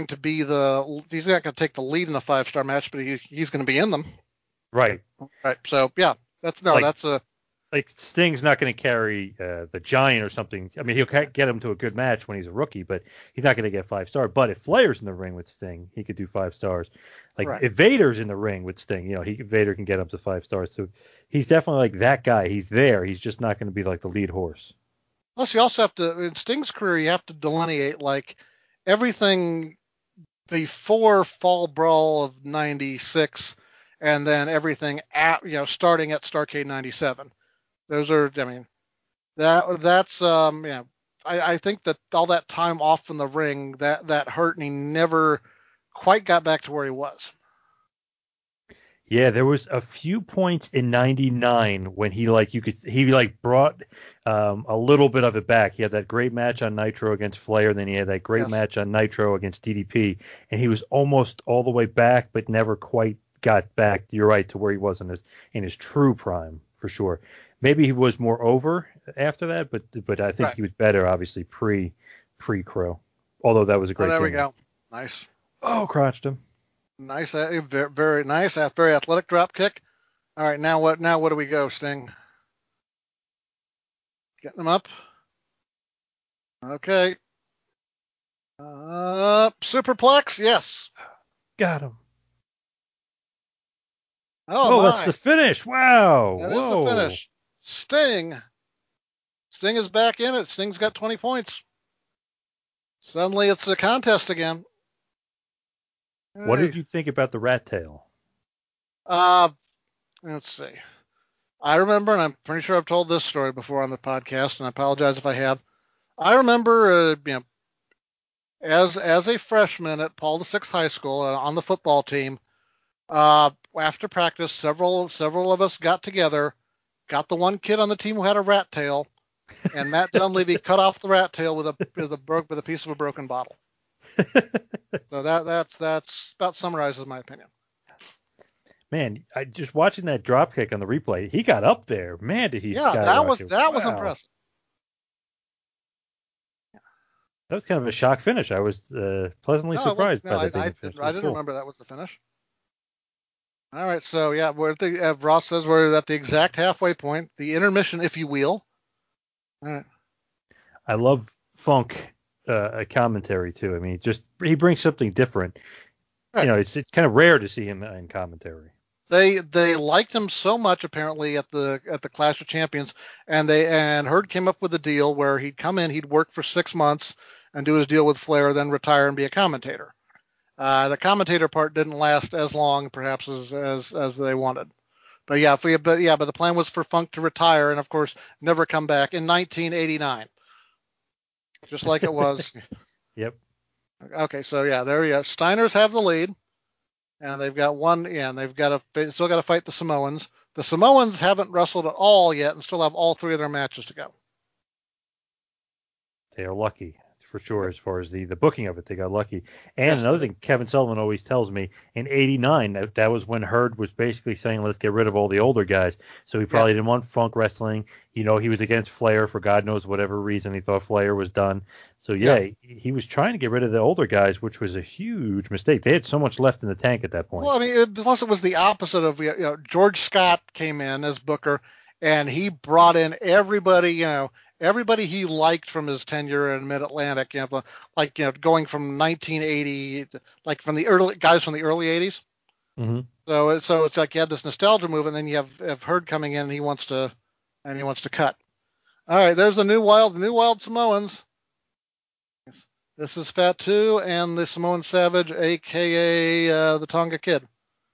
the lead in a 5-star match, but he's going to be in them. Right. Right. So yeah, that's like Sting's not going to carry the Giant or something. I mean, he'll get him to a good match when he's a rookie, but he's not going to get 5-star. But if Flair's in the ring with Sting, he could do 5 stars. Like if Vader's in the ring with Sting, Vader can get up to 5 stars. So he's definitely like that guy. He's there. He's just not going to be like the lead horse. Plus, you also have to, in Sting's career, you have to delineate like everything before Fall Brawl of '96, and then everything starting at Starrcade '97. Those are, I mean, that's I think that all that time off in the ring that hurt, and he never quite got back to where he was. Yeah, there was a few points in '99 when he brought a little bit of it back. He had that great match on Nitro against Flair, and then he had that great match on Nitro against DDP, and he was almost all the way back, but never quite got back. You're right, to where he was in his true prime, for sure. Maybe he was more over after that, but I think he was better, obviously, pre-Crow. Although that was a great game. There we go. Nice. Oh, crotched him. Nice, very nice, very athletic drop kick. All right, now what do we go, Sting? Getting him up. Okay. Superplex, yes. Got him. Oh, that's the finish. Wow. That is the finish. Sting is back in it. Sting's got 20 points. Suddenly it's a contest again. What did you think about the rat tail? Let's see. I remember, and I'm pretty sure I've told this story before on the podcast, and I apologize if I have. I remember, as a freshman at Paul VI High School on the football team, after practice, several of us got together, got the one kid on the team who had a rat tail, and Matt Dunleavy cut off the rat tail with a piece of a broken bottle. So that's about summarizes my opinion. Man, I just watching that drop kick on the replay. He got up there. Man, did he Yeah, skyrocket. that was impressive. That was kind of a shock finish. I was pleasantly surprised by that being finished. I didn't remember that was the finish. All right, so yeah, Ross says we're at the exact halfway point, the intermission, if you will. All right. I love Funk commentary too. I mean, he brings something different. Right. It's kind of rare to see him in commentary. They liked him so much apparently at the Clash of Champions, and Herd came up with a deal where he'd come in, he'd work for 6 months and do his deal with Flair, then retire and be a commentator. The commentator part didn't last as long, perhaps as they wanted. But the plan was for Funk to retire and of course never come back in 1989, just like it was. Yep. Okay, so yeah, there you go. Steiners have the lead, and they've got one. Yeah, and still got to fight the Samoans. The Samoans haven't wrestled at all yet, and still have all 3 of their matches to go. They are lucky. For sure, as far as the booking of it, they got lucky. And another thing Kevin Sullivan always tells me, in 89, that was when Herd was basically saying, let's get rid of all the older guys. So he probably didn't want Funk wrestling. He was against Flair for God knows whatever reason. He thought Flair was done. So, he was trying to get rid of the older guys, which was a huge mistake. They had so much left in the tank at that point. Well, I mean, plus it was the opposite of, George Scott came in as booker, and he brought in everybody, everybody he liked from his tenure in Mid-Atlantic, going from 1980, like from the early guys from the early 80s. Mm-hmm. So it's like you had this nostalgia move, and then you have Herd coming in, and he wants to cut. All right, there's the New Wild Samoans. This is Fatu and the Samoan Savage, aka the Tonga Kid.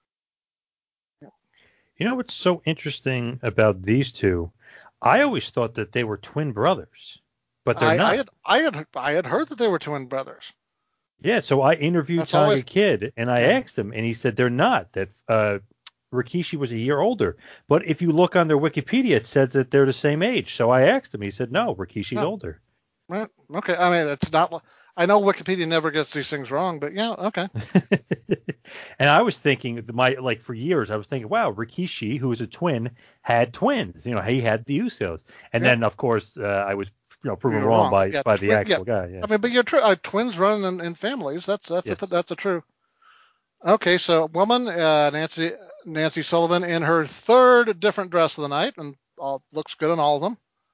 What's so interesting about these two? I always thought that they were twin brothers, but they're not. I had heard that they were twin brothers. Yeah, so I interviewed Tonga Kid, and I asked him, and he said they're not. That Rikishi was a year older. But if you look on their Wikipedia, it says that they're the same age. So I asked him. He said, no, Rikishi's older. Right. Okay. I mean, it's not. I know Wikipedia never gets these things wrong, but yeah, okay. And I was thinking, for years, I was thinking, wow, Rikishi, who was a twin, had twins. He had the Usos. And then, of course, I was proven wrong by the actual guy. Yeah. I mean, but twins run in families. That's a true. Okay, so woman, Nancy Sullivan in her 3rd different dress of the night, and looks good in all of them.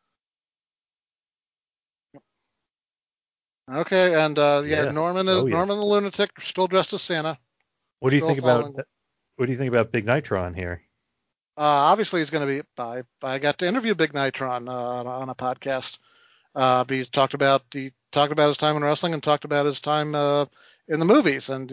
Okay, and Norman the Lunatic, still dressed as Santa. What do you think about Big Nitron here? Obviously, he's going to be. I got to interview Big Nitron on a podcast. He talked about his time in wrestling and talked about his time in the movies, and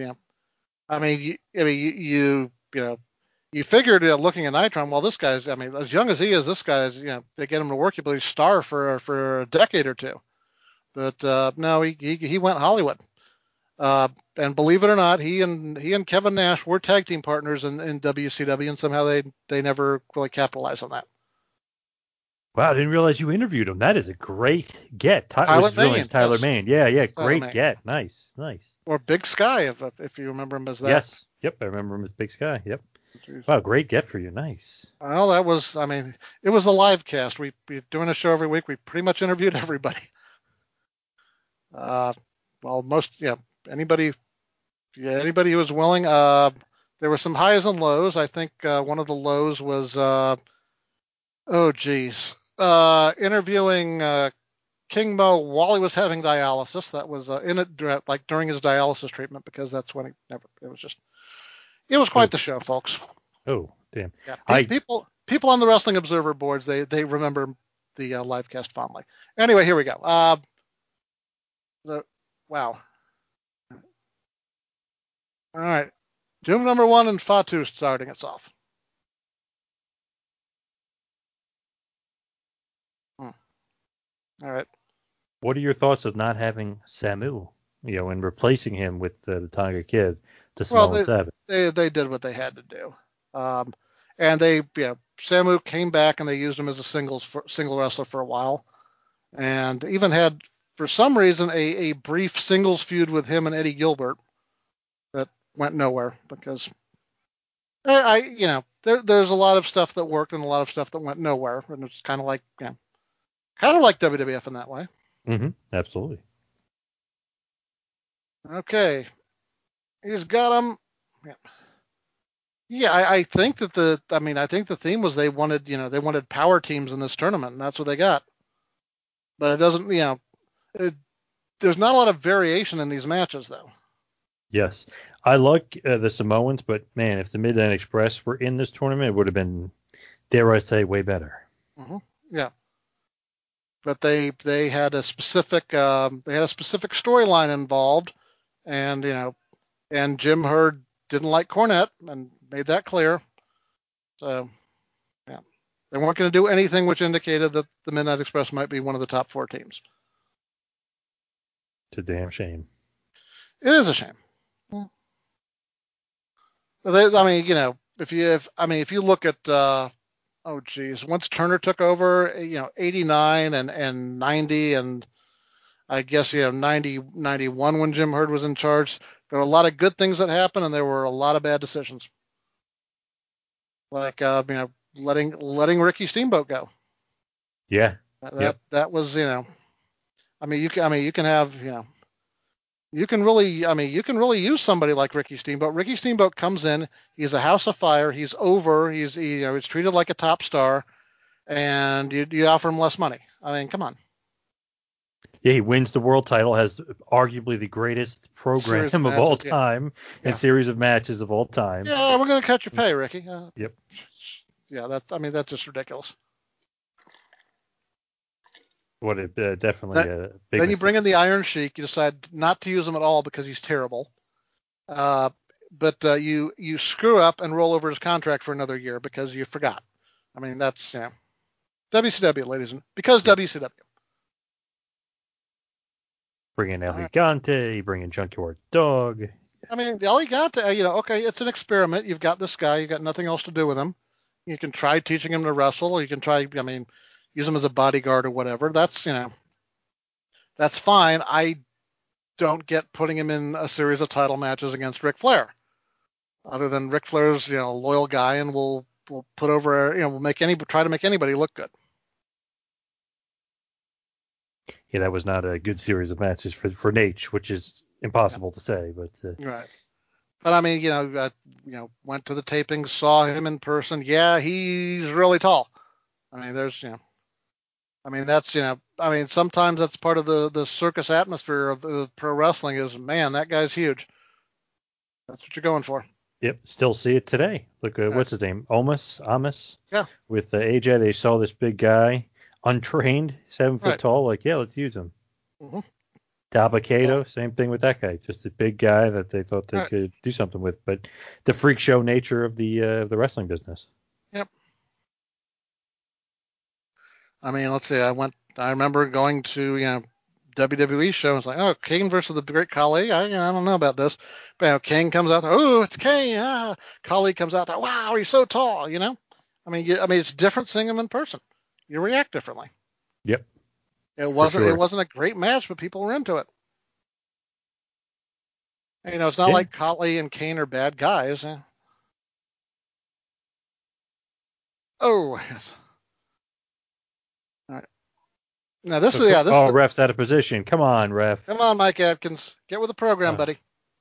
you figured looking at Nitron, well, this guy's, as young as he is, this guy's, they get him to work, you believe, star for a decade or two. But no, he went Hollywood. And believe it or not, he and Kevin Nash were tag team partners in WCW, and somehow they never really capitalized on that. Wow, I didn't realize you interviewed him. That is a great get. Tyler Mane. Yeah, great get. Nice. Or Big Sky, if you remember him as that. Yes. Yep, I remember him as Big Sky. Yep. Jeez. Wow, great get for you. Nice. Well, that was, it was a live cast. We're doing a show every week. We pretty much interviewed everybody. Anybody who was willing. There were some highs and lows. I think one of the lows was, interviewing King Mo while he was having dialysis. That was during his dialysis treatment, because that's when it was quite the show, folks. Oh, damn. Yeah, people on the Wrestling Observer boards, they remember the live cast fondly. Anyway, here we go. Wow. All right. Doom number 1 and Fatu starting us off. All right. What are your thoughts of not having Samu, and replacing him with the Tonga Kid, the Samoan Savage? They did what they had to do. And they, Samu came back and they used him as a single wrestler for a while, and even had, for some reason, a brief singles feud with him and Eddie Gilbert that went nowhere because there's a lot of stuff that worked and a lot of stuff that went nowhere, and it's kind of like WWF in that way. Mm-hmm. Absolutely. Okay, he's got him. Yeah, I think that I think the theme was they wanted power teams in this tournament, and that's what they got. But it doesn't, there's not a lot of variation in these matches, though. Yes. I like the Samoans, but man, if the Midnight Express were in this tournament, it would have been, dare I say, way better. Mm-hmm. Yeah. But they had a specific storyline involved, and and Jim Herd didn't like Cornette and made that clear. So yeah, they weren't going to do anything which indicated that the Midnight Express might be one of the top 4 teams. It's a damn shame. It is a shame. If you look at once Turner took over, 89 and 90, and I guess 91 when Jim Herd was in charge, there were a lot of good things that happened, and there were a lot of bad decisions, like letting Ricky Steamboat go. Yeah. That was you can have you can really use somebody like Ricky Steamboat. Ricky Steamboat comes in, he's a house of fire, he's over, he's treated like a top star, and you offer him less money. I mean, come on. Yeah, he wins the world title, has arguably the greatest program of all time, and series of matches of all time. Yeah, we're gonna cut your pay, Ricky. Yep. Yeah, that's just ridiculous. What it definitely a big. Then you bring in the Iron Sheik. You decide not to use him at all because he's terrible. But you screw up and roll over his contract for another year because you forgot. I mean, that's WCW, ladies and because WCW. Bring in El Gigante, bring in Junkyard Dog. I mean, El Gigante, okay, it's an experiment. You've got this guy. You've got nothing else to do with him. You can try teaching him to wrestle, or you can try, use him as a bodyguard or whatever. That's fine. I don't get putting him in a series of title matches against Ric Flair. Other than Ric Flair's, a loyal guy, and we'll put over, we'll try to make anybody look good. Yeah, that was not a good series of matches for Nate, which is impossible to say, but right. But I mean, went to the tapings, saw him in person. Yeah, he's really tall. I mean, sometimes that's part of the circus atmosphere of pro wrestling is, man, that guy's huge. That's what you're going for. Yep, still see it today. Look, what's his name? Amos? Yeah. With AJ, they saw this big guy, untrained, 7 foot tall, like, yeah, let's use him. Mm-hmm. Dabba-Kato, same thing with that guy. Just a big guy that they thought they could do something with. But the freak show nature of the wrestling business. Yep. I mean, let's see. I remember going to WWE show. It's like, oh, Kane versus the Great Khali. I don't know about this, but Kane comes out there. Oh, it's Kane. Khali comes out there. Wow, he's so tall. I mean, it's different seeing him in person. You react differently. Yep. It wasn't a great match, but people were into it. And, it's not like Khali and Kane are bad guys. Oh, yes. All right. Now this is ref's out of position. Come on, ref. Come on, Mike Atkins, get with the program, buddy.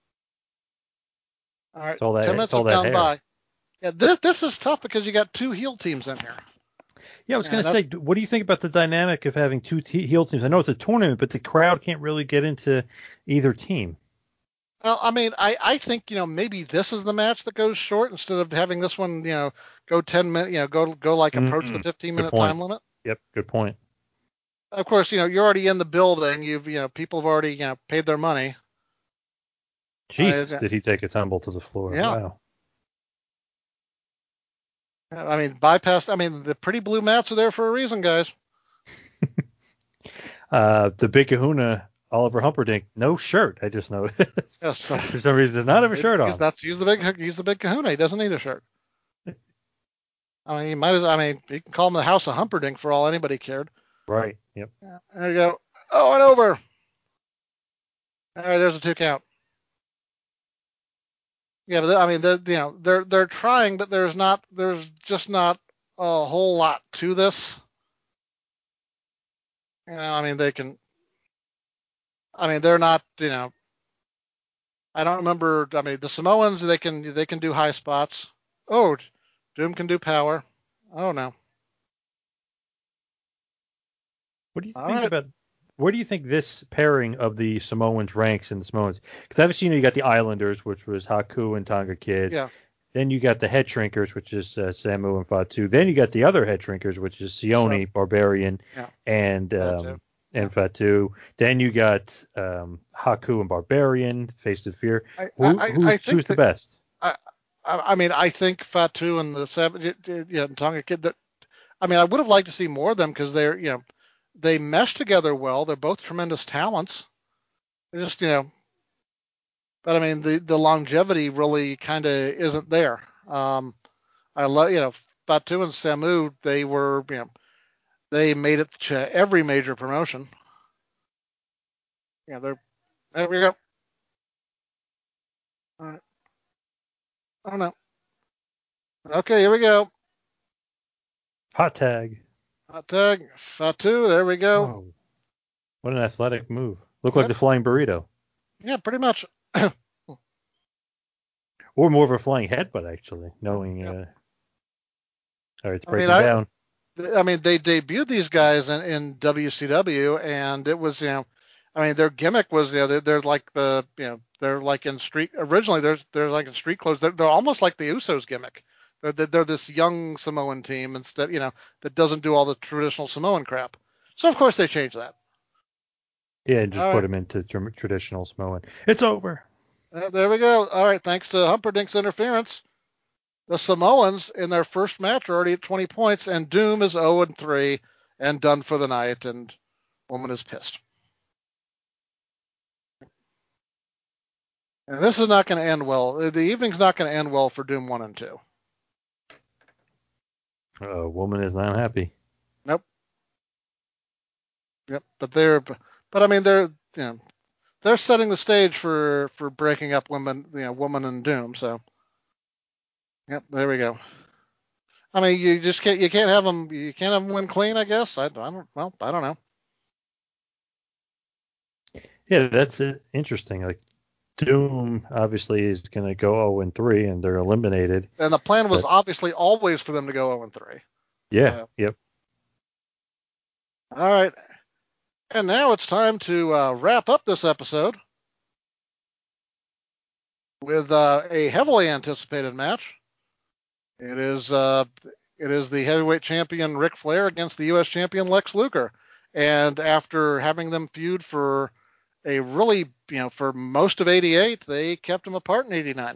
All right. 10 minutes have gone by. Yeah, this is tough because you got 2 heel teams in here. Yeah, I was going to say, what do you think about the dynamic of having 2 heel teams? I know it's a tournament, but the crowd can't really get into either team. Well, I mean, I think, maybe this is the match that goes short instead of having this one, go 10 minutes, go like approach the 15-minute time limit. Yep, good point. Of course, you're already in the building. People have already, paid their money. Jeez, did he take a tumble to the floor? Yeah. Wow. I mean, the pretty blue mats are there for a reason, guys. The Big Kahuna, Oliver Humperdinck, no shirt. I just noticed. Yes. For some reason, does not have a shirt on. He's the big Kahuna. He doesn't need a shirt. I mean, you might as. I mean, you can call them the House of Humperdinck for all anybody cared. Right. Yep. There you go. Oh, and over. All right, there's a 2 count. Yeah, but I mean, they're trying, but there's just not a whole lot to this. I mean, they can. I mean, they're not. I don't remember. I mean, the Samoans they can do high spots. Oh, Doom can do power. Oh no. What do you All think right. about? Where do you think this pairing of the Samoans ranks in the Samoans? Because obviously, you got the Islanders, which was Haku and Tonga Kid. Yeah. Then you got the head shrinkers, which is Samu and Fatu. Then you got the other head shrinkers, which is So Sione, Barbarian, yeah. and That too. um, Yeah. and Fatu. Then you got Haku and Barbarian, Face of Fear. I think Who's the that best? I mean I think Fatu and the Savage and Tonga Kid that I mean I would have liked to see more of them because they mesh together well. They're both tremendous talents. They're just but I mean the longevity really kind of isn't there. I love Fatu and Samu they were they made it to every major promotion. Yeah, there we go. All right. Oh no. Okay, here we go. Hot tag. Hot tag, Fatu. There we go. Oh, what an athletic move. Look like Yep. the flying burrito. Yeah, pretty much. Or more of a flying headbutt, actually, knowing. Yep. All right, it's I mean, breaking down. I mean, they debuted these guys in WCW, and it was, I mean, their gimmick was, they're like they're like in street. Originally, they're like in street clothes. They're almost like the Usos gimmick. They're this young Samoan team instead, that doesn't do all the traditional Samoan crap. So of course they changed that. Yeah, and just All put right, him into traditional Samoan. It's over. there we go. All right, thanks to Humperdinck's interference. The Samoans in their first match are already at 20 points, and Doom is 0-3 and done for the night, and Woman is pissed. And this is not going to end well. The evening's not going to end well for Doom 1 and 2. Woman is not happy. Nope. Yep. But I mean, they're setting the stage for breaking up Woman and Doom. So, yep, there we go. I mean, you can't have them win clean. I guess I don't well I don't know. Yeah, that's interesting. Like Doom obviously is going to go 0-3 and they're eliminated. And the plan was But obviously always for them to go 0-3. yeah, yep. All right. And now it's time to wrap up this episode with a heavily anticipated match. It is the heavyweight champion Ric Flair against the U.S. champion Lex Luger. And after having them feud for a really, for most of '88, they kept them apart in '89.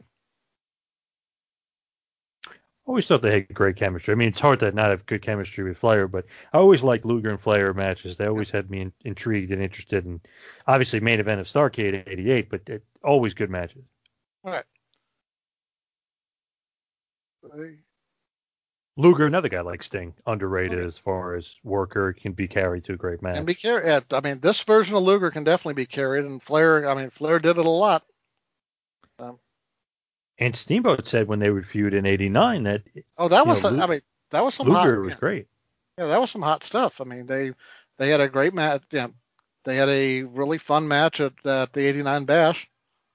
Always thought they had great chemistry. I mean, it's hard to not have good chemistry with Flair, but I always liked Luger and Flair matches. They always had me intrigued and interested. And obviously, main event of Starrcade '88, but always good matches. All right. Luger, another guy like Sting, underrated Okay. as far as worker, can be carried to a great And be match. carried. I mean, this version of Luger can definitely be carried, and Flair. I mean, Flair did it a lot. Um, And Steamboat said when they would feud in '89 that oh, that you was. know I mean, that was some hot. Luger was great. Yeah, that was some hot stuff. I mean, they had a great match. Yeah, they had a really fun match at the '89 Bash.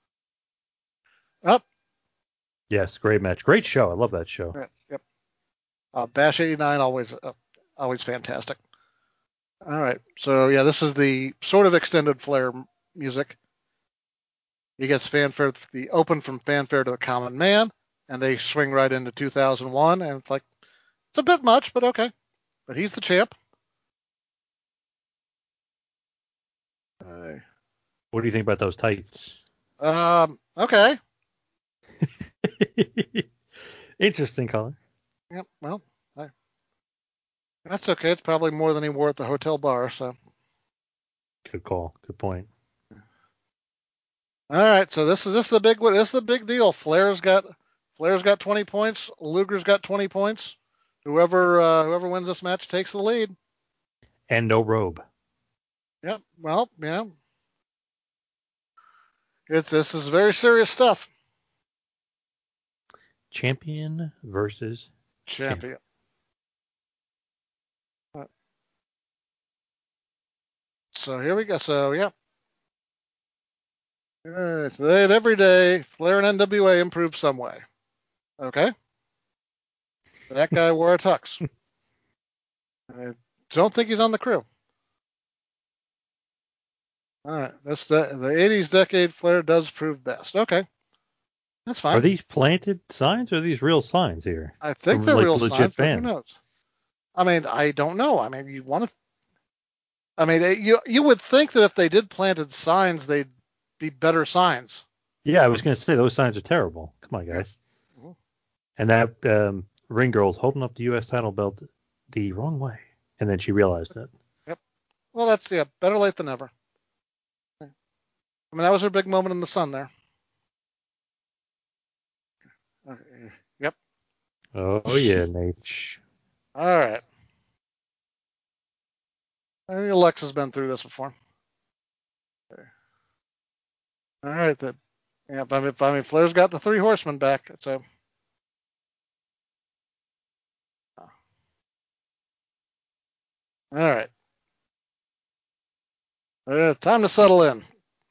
Up. Yes, great match, great show. I love that show. Oh, yep. Bash '89 always fantastic. All right. So yeah, this is the sort of extended Flair music. He gets fanfare, the open from fanfare to the common man, and they swing right into 2001, and it's like it's a bit much, but okay. But he's the champ. Uh, What do you think about those tights? okay. Interesting color. Yep. Well, that's okay. It's probably more than he wore at the hotel bar. So, Good call. Good point. all right. So this is a big one. This is a big deal. Flair's got 20 points. Luger's got 20 points. Whoever wins this match takes the lead. And no robe. Yep. Well, this is very serious stuff. Champion versus champion. So here we go. So yeah. So every day, Flair and NWA improve some way. Okay. That guy wore a tux. I don't think he's on the crew. All right. That's the 80s decade. Flair does prove best. Okay. That's fine. Are these planted signs or are these real signs here? I think From, they're like, real legit signs, but who fans? knows? I mean, I don't know. I mean, you want to. I mean, you would think that if they did planted signs, they'd be better signs. Yeah, I was going to say those signs are terrible. Come on, guys. Yeah. And that ring girl's holding up the U.S. title belt the wrong way. And then she realized it. Yep. Well, that's better late than never. I mean, that was her big moment in the sun there. Yep. Oh, yeah, Nate. All right. I think Alexa's been through this before. All right, then. Yeah, I mean, Flair's got the three horsemen back, so. All right. Time to settle in.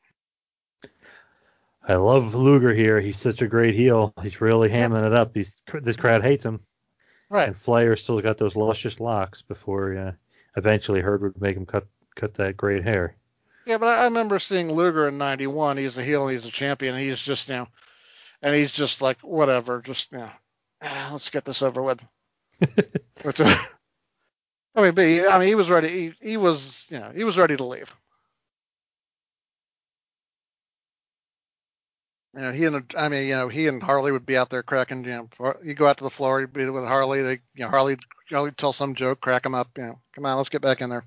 I love Luger here. He's such a great heel. He's really hamming it up. This crowd hates him. Right. And Flair still got those luscious locks before eventually Herd would make him cut that great hair. Yeah, but I remember seeing Luger in '91. He's a heel, and he's a champion. And he's just and he's just like whatever, just let's get this over with. Which, I mean, he was ready. He was ready to leave. He and Harley would be out there cracking. You go out to the floor, you'd be with Harley. Harley tell some joke, crack him up. Come on, let's get back in there.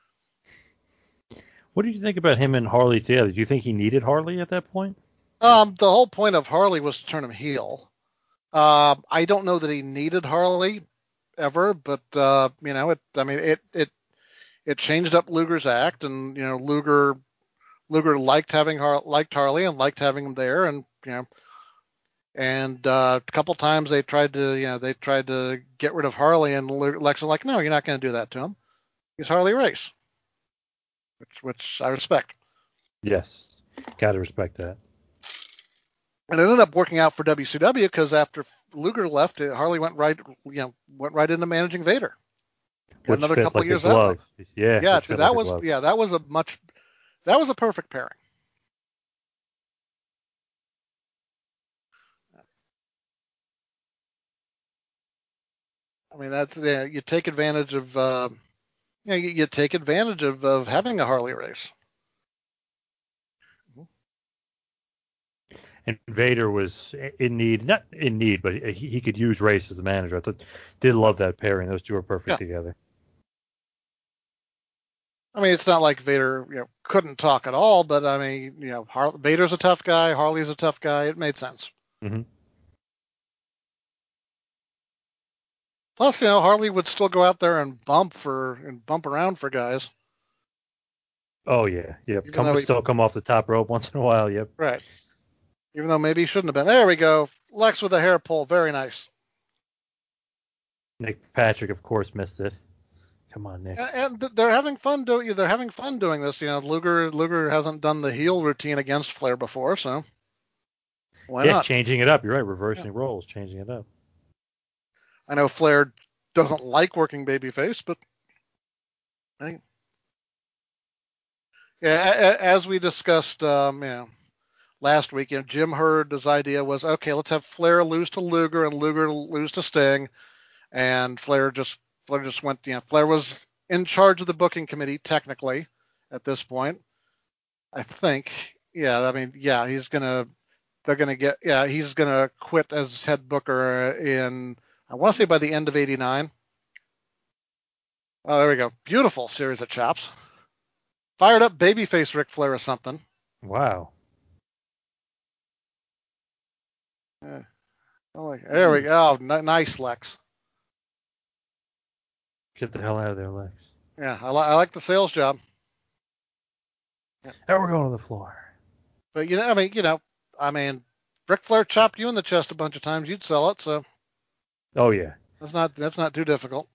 What did you think about him and Harley together? Do you think he needed Harley at that point? The whole point of Harley was to turn him heel. I don't know that he needed Harley ever, but it changed up Luger's act, and Luger liked Harley and liked having him there, and a couple times they tried to get rid of Harley, and Lex was like, no, you're not going to do that to him. He's Harley Race, which I respect. Yes, gotta respect that. And it ended up working out for WCW because after Luger left, Harley went right into managing Vader. Which another fit couple like years a glove. Yeah, that was a perfect pairing. I mean, that's you take advantage of you take advantage of having a Harley Race. And Vader was not in need, but he could use Race as a manager. Did love that pairing. Those two are perfect together. I mean, it's not like Vader couldn't talk at all, but I mean, Vader's a tough guy, Harley's a tough guy. It made sense. Mm-hmm. Plus, Harley would still go out there and bump around for guys. Oh yeah, yep. Still come off the top rope once in a while. Yep. Right. Even though maybe he shouldn't have been. There we go. Lex with a hair pull. Very nice. Nick Patrick, of course, missed it. Come on, Nick. And they're having fun doing this. Luger hasn't done the heel routine against Flair before, so why not? Changing it up. You're right. Reversing roles, changing it up. I know Flair doesn't like working babyface, but as we discussed, last week, Jim Herd's idea was, okay, let's have Flair lose to Luger and Luger lose to Sting, and Flair just went. Flair was in charge of the booking committee technically at this point. I think, he's gonna quit as head booker in, I want to say by the end of '89. Oh, there we go. Beautiful series of chops. Fired up babyface Ric Flair or something. Wow. There we go. Oh, nice, Lex. Get the hell out of there, Lex. Yeah, I like the sales job. Yeah. Now we're going to the floor. But I mean, Ric Flair chopped you in the chest a bunch of times. You'd sell it, so Oh yeah. that's not too difficult.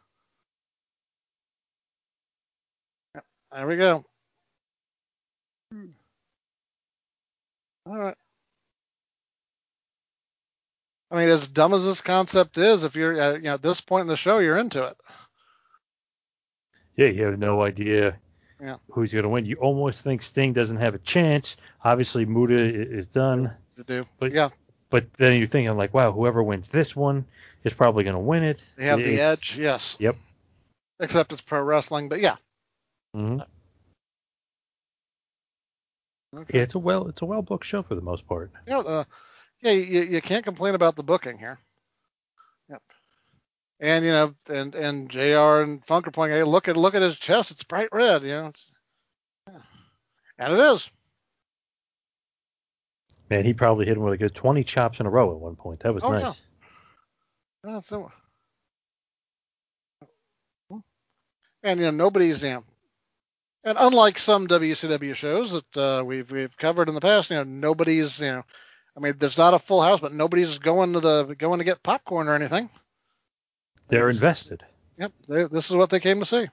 There we go. All right. I mean, as dumb as this concept is, if you're at this point in the show, you're into it. Yeah, you have no idea who's going to win. You almost think Sting doesn't have a chance. Obviously, Muta is done. You do. But yeah. But then you're thinking like, wow, whoever wins this one is probably going to win it. They have the edge. Yes. Yep. Except it's pro wrestling, but yeah. Mm-hmm. Okay. Yeah, it's a well booked show for the most part. Yeah. You can't complain about the booking here. Yep. And and JR and Funk are pointing, hey, look at his chest, it's bright red, yeah. And it is. Man, he probably hit him with a good 20 chops in a row at one point. That was nice. Yeah. And nobody's and unlike some WCW shows that we've covered in the past, nobody's I mean, there's not a full house, but nobody's going to get popcorn or anything. They're invested. Yep, this is what they came to see.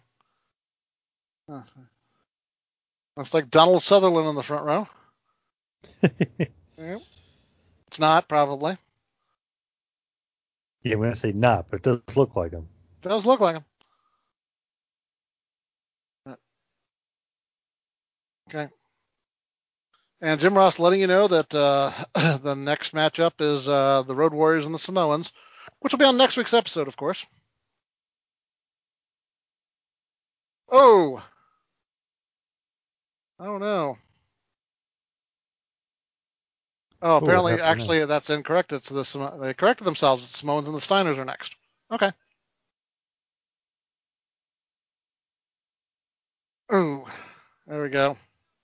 Looks like Donald Sutherland in the front row. Yep. It's not, probably. Yeah, I'm going to say not, but it does look like him. It does look like him. Okay. And Jim Ross letting you know that the next matchup is the Road Warriors and the Samoans, which will be on next week's episode, of course. Oh no. Oh, apparently, actually, that's incorrect. It's they corrected themselves. It's Samoans and the Steiners are next. Okay. Oh, there we go.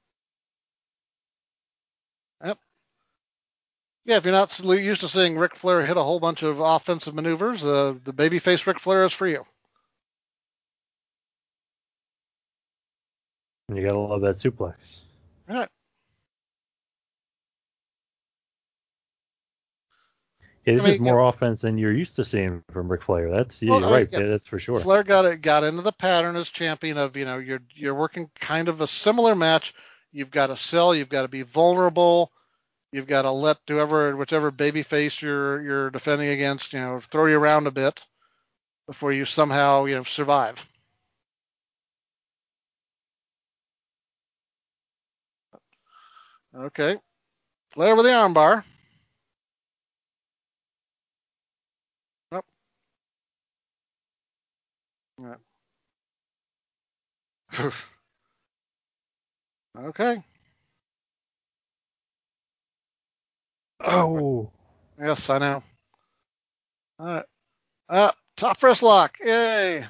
Yep. Yeah, if you're not used to seeing Ric Flair hit a whole bunch of offensive maneuvers, the babyface Ric Flair is for you. You gotta love that suplex. All right. Yeah, this is more offense than you're used to seeing from Ric Flair. You're right. Yeah, that's for sure. Flair got into the pattern as champion of you're working kind of a similar match. You've got to sell. You've got to be vulnerable. You've got to let whichever babyface you're defending against, throw you around a bit before you somehow survive. Okay, Flair with the armbar. Yep. Right. Okay. Oh. Yes, I know. All right. Top wrist lock. Yay.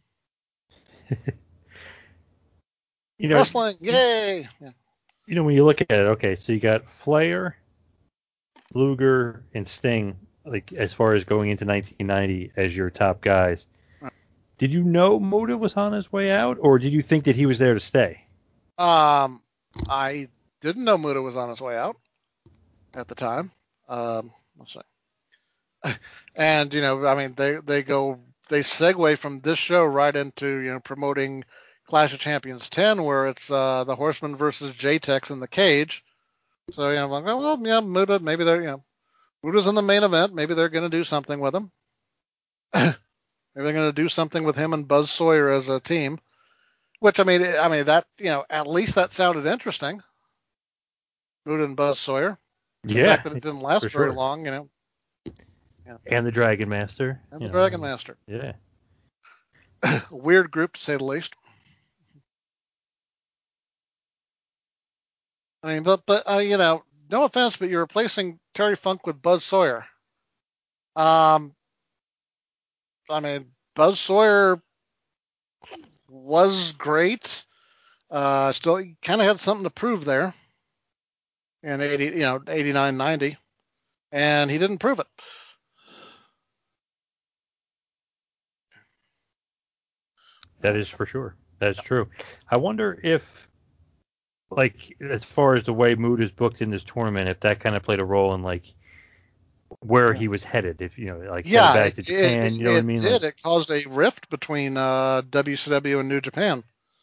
Wrestling. Yay. Yeah. When you look at it, okay, so you got Flair, Luger, and Sting, like as far as going into 1990 as your top guys. Did you know Muta was on his way out, or did you think that he was there to stay? I didn't know Muta was on his way out at the time. Let's see. And I mean, they segue from this show right into promoting Clash of Champions 10, where it's the Horsemen versus J-Tex in the cage. So I'm like, well, yeah, Muta, maybe they're Muta's in the main event. Maybe they're going to do something with him. Maybe they're going to do something with him and Buzz Sawyer as a team. Which I mean that at least that sounded interesting. Muta and Buzz Sawyer. The fact that it didn't last very long, Yeah. And the Dragon Master. And the Dragon Master. Yeah. Weird group to say the least. I mean, but no offense, but you're replacing Terry Funk with Buzz Sawyer. I mean, Buzz Sawyer was great. Still kind of had something to prove there in 89, 90, and he didn't prove it. That is for sure. That's true. I wonder if, like, as far as the way Mood is booked in this tournament, if that kind of played a role in, like, where he was headed. If, like, headed back to Japan, you know what I mean? Did. Like, It caused a rift between WCW and New Japan.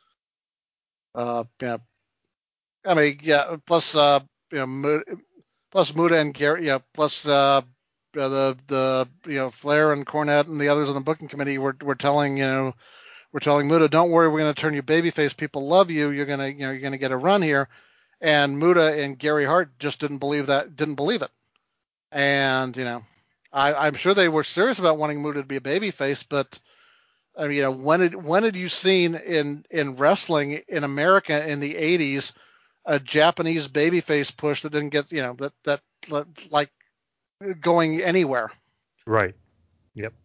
Yeah. I mean, yeah. Plus, plus Muda and Gary. Yeah. Plus, the Flair and Cornette and the others on the booking committee were telling Muda, don't worry, we're going to turn you babyface. People love you. You're gonna get a run here. And Muda and Gary Hart just didn't believe it. And I'm sure they were serious about wanting Muda to be a babyface, but I mean, when had you seen in wrestling in America in the 80s a Japanese babyface push that didn't get that like going anywhere? right. Yep.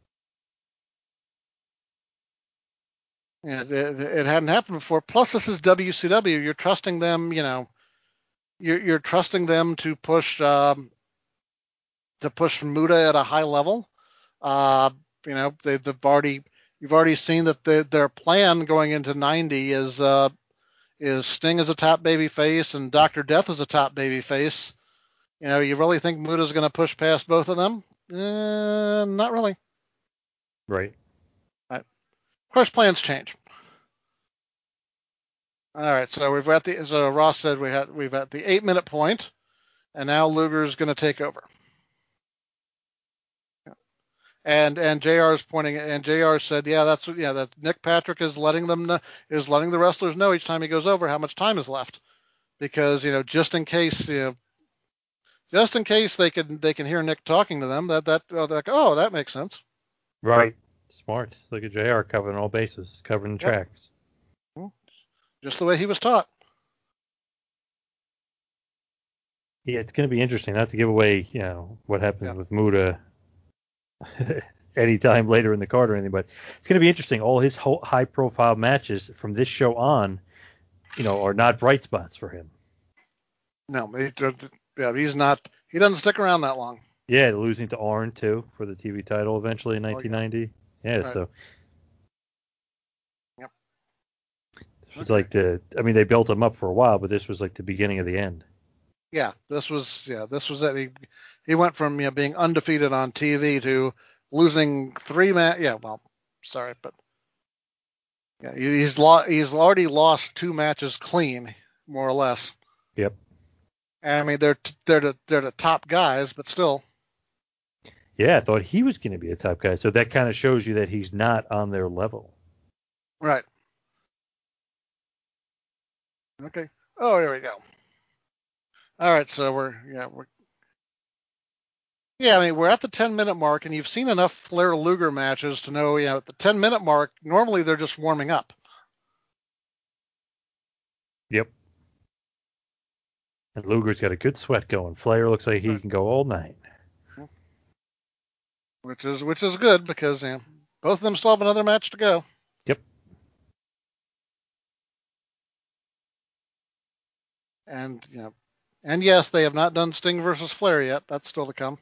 It hadn't happened before. Plus, this is WCW. You're trusting them. You're trusting them to push Muda at a high level. You've already seen that their plan going into '90 is Sting as a top baby face and Dr. Death as a top baby face. You really think Muda's going to push past both of them? Not really. Right. Right. Of course, plans change. All right, so Ross said we've at the 8-minute point, and now Luger's going to take over. And JR is pointing, and JR said, that Nick Patrick is letting the wrestlers know each time he goes over how much time is left, because just in case they can hear Nick talking to them, that makes sense. Right. Smart. Look at JR covering all bases, covering the tracks. Just the way he was taught. Yeah, it's going to be interesting. Not to give away, what happens with Muda anytime later in the card or anything, but it's going to be interesting. All his high-profile matches from this show on, are not bright spots for him. No, he's not. He doesn't stick around that long. Yeah, losing to Arn too for the TV title eventually in 1990. Yeah, right. So. Yep. It's like they built him up for a while, but this was like the beginning of the end. Yeah, this was it. He went from being undefeated on TV to losing 3 matches. Yeah, well, sorry, but yeah, he's already lost 2 matches clean, more or less. Yep. And I mean, they're the top guys, but still. Yeah, I thought he was going to be a top guy, so that kind of shows you that he's not on their level. Right. Okay. Oh, here we go. All right, so we're at the 10-minute mark, and you've seen enough Flair Luger matches to know, at the 10-minute mark, normally they're just warming up. Yep. And Luger's got a good sweat going. Flair looks like he can go all night. Which is good because both of them still have another match to go. Yep. And and yes, they have not done Sting versus Flair yet. That's still to come.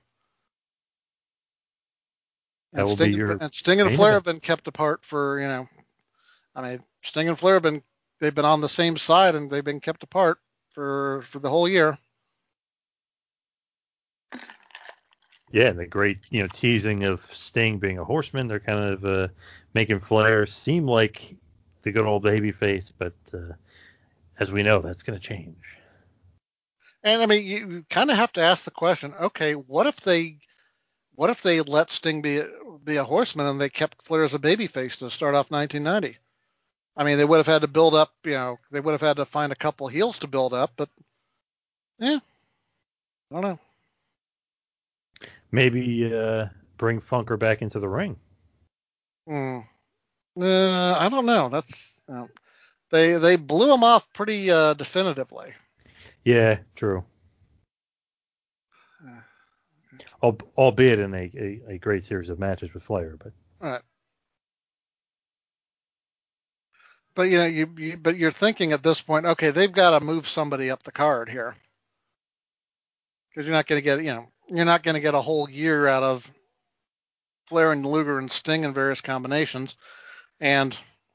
And Sting and Flair have been kept apart for Sting and Flair they've been on the same side and they've been kept apart for the whole year. Yeah, the great teasing of Sting being a horseman. They're kind of making Flair seem like the good old baby face, but as we know, that's going to change. And I mean, you kind of have to ask the question: okay, what if they let Sting be a horseman and they kept Flair as a babyface to start off 1990? I mean, they would have had to build up. They would have had to find a couple heels to build up, but I don't know. Maybe bring Funker back into the ring. I don't know. That's they blew him off pretty definitively. Yeah, true. Albeit in a great series of matches with Flair, but. All right. But you're thinking at this point, okay, they've got to move somebody up the card here, because you're not going to get a whole year out of Flair and Luger and Sting in various combinations, and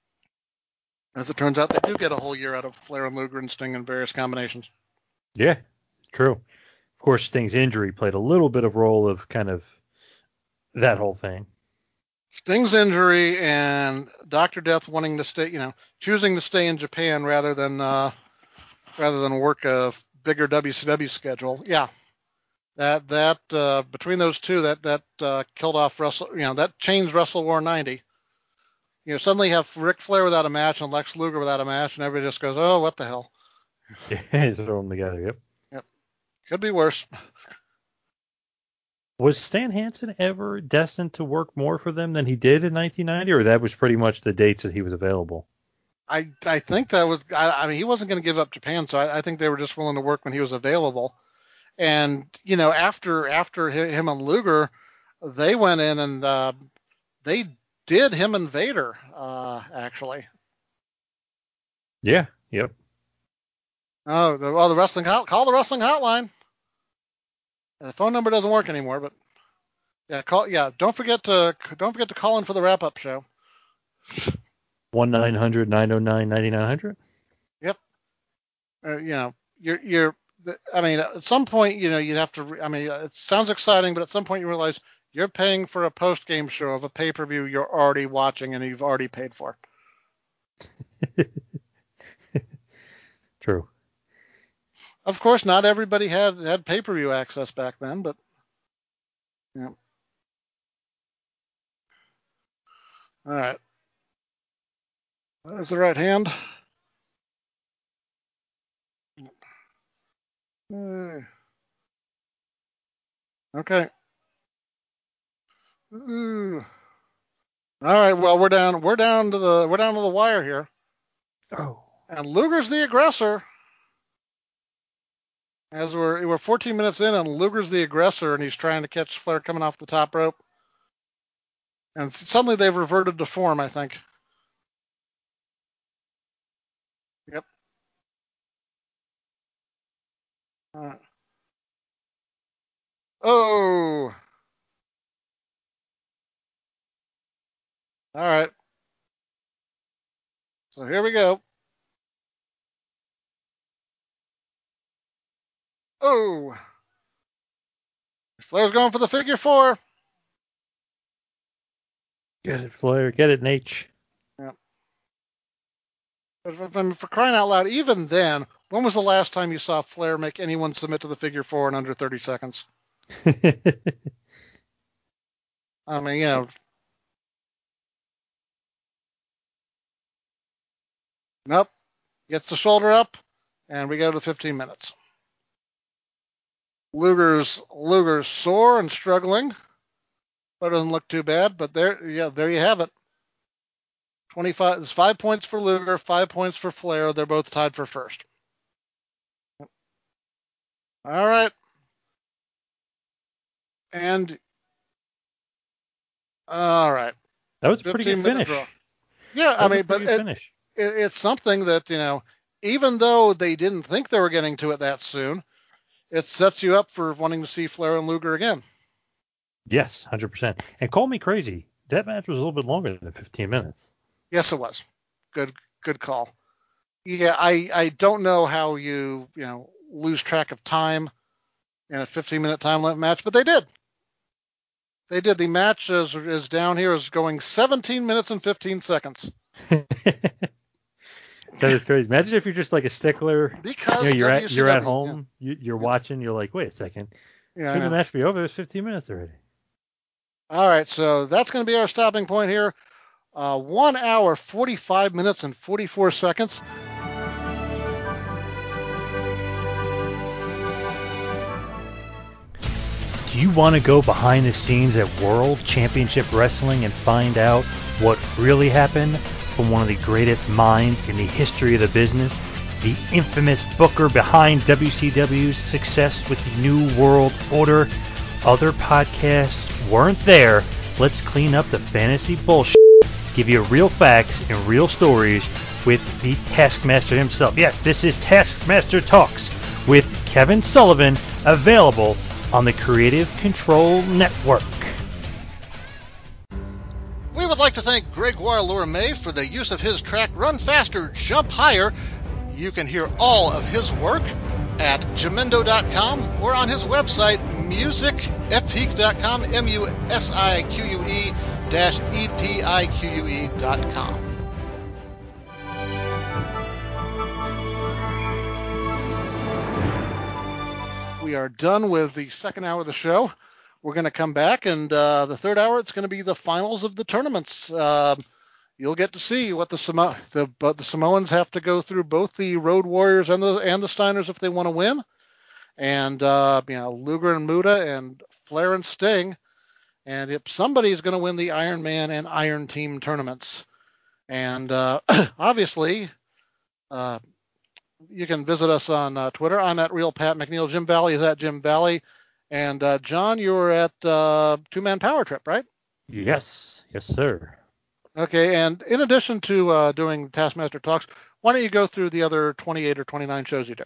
As it turns out, they do get a whole year out of Flair and Luger and Sting in various combinations. Yeah, true. Of course, Sting's injury played a little bit of role of kind of that whole thing. Sting's injury and Dr. Death wanting to stay, choosing to stay in Japan rather than work a bigger WCW schedule. Yeah, that between those two, that killed off that changed Wrestle War 90. Suddenly you have Ric Flair without a match and Lex Luger without a match, and everybody just goes, oh, what the hell? Yeah, throw them together. Yep. Could be worse. Was Stan Hansen ever destined to work more for them than he did in 1990, or that was pretty much the dates that he was available? I think that was. I mean, he wasn't going to give up Japan, so I think they were just willing to work when he was available. And after him and Luger, they went in and they did him and Vader actually. Yeah. Yep. Oh, the wrestling call the wrestling hotline. The phone number doesn't work anymore, but yeah, call. Yeah, don't forget to call in for the wrap up show. 1-900-909-9900. Yep. You're. I mean, at some point, you'd have to. I mean, it sounds exciting, but at some point you realize you're paying for a post game show of a pay per view you're already watching and you've already paid for. True. Of course, not everybody had pay per view access back then, but yeah. All right. There's the right hand. Okay. Ooh. All right. Well, we're down to the wire here. Oh. And Luger's the aggressor. As we're 14 minutes in, and Luger's the aggressor, and he's trying to catch Flair coming off the top rope. And suddenly they've reverted to form, I think. Yep. Oh. All right. So here we go. Oh. Flair's going for the figure four. Get it, Flair. Get it, Nate. Yep. But for crying out loud, even then, when was the last time you saw Flair make anyone submit to the figure four in under 30 seconds? I mean, Nope. Gets the shoulder up, and we go to 15 minutes. Luger's sore and struggling. But it doesn't look too bad. But there you have it. 25. There's 5 points for Luger, 5 points for Flair. They're both tied for first. All right. And all right. That was a pretty good finish. Draw. Yeah, I mean, but it's something that, even though they didn't think they were getting to it that soon, it sets you up for wanting to see Flair and Luger again. Yes, 100%. And call me crazy. That match was a little bit longer than 15 minutes. Yes, it was. Good call. Yeah, I don't know how you lose track of time in a 15-minute time limit match, but they did. They did. The match is down here is going 17 minutes and 15 seconds. That is crazy. Imagine if you're just like a stickler. Because you're at home, you're watching, you're like, wait a second. Yeah, the match be over? It's 15 minutes already. All right, so that's going to be our stopping point here. 1 hour, 45 minutes, and 44 seconds. Do you want to go behind the scenes at World Championship Wrestling and find out what really happened from one of the greatest minds in the history of the business, the infamous booker behind WCW's success with the New World Order? Other podcasts weren't there. Let's clean up the fantasy bullshit, give you real facts and real stories with the Taskmaster himself. Yes, this is Taskmaster Talks with Kevin Sullivan, available on the Creative Control Network. We would like to thank Gregoire May for the use of his track Run Faster, Jump Higher. You can hear all of his work at Jamendo.com or on his website, musicepique.com, musique-epique.com. We are done with the second hour of the show. We're going to come back, and the third hour, it's going to be the finals of the tournaments. You'll get to see what the Samoans have to go through, both the Road Warriors and the Steiners if they want to win. And, Luger and Muta and Flair and Sting. And if somebody's going to win the Iron Man and Iron Team tournaments. And obviously, you can visit us on Twitter. I'm at Real Pat McNeil. Jim Valley is at Jim Valley. And John, you were at Two-Man Power Trip, right? Yes, sir. Okay, and in addition to doing Taskmaster Talks, why don't you go through the other 28 or 29 shows you do?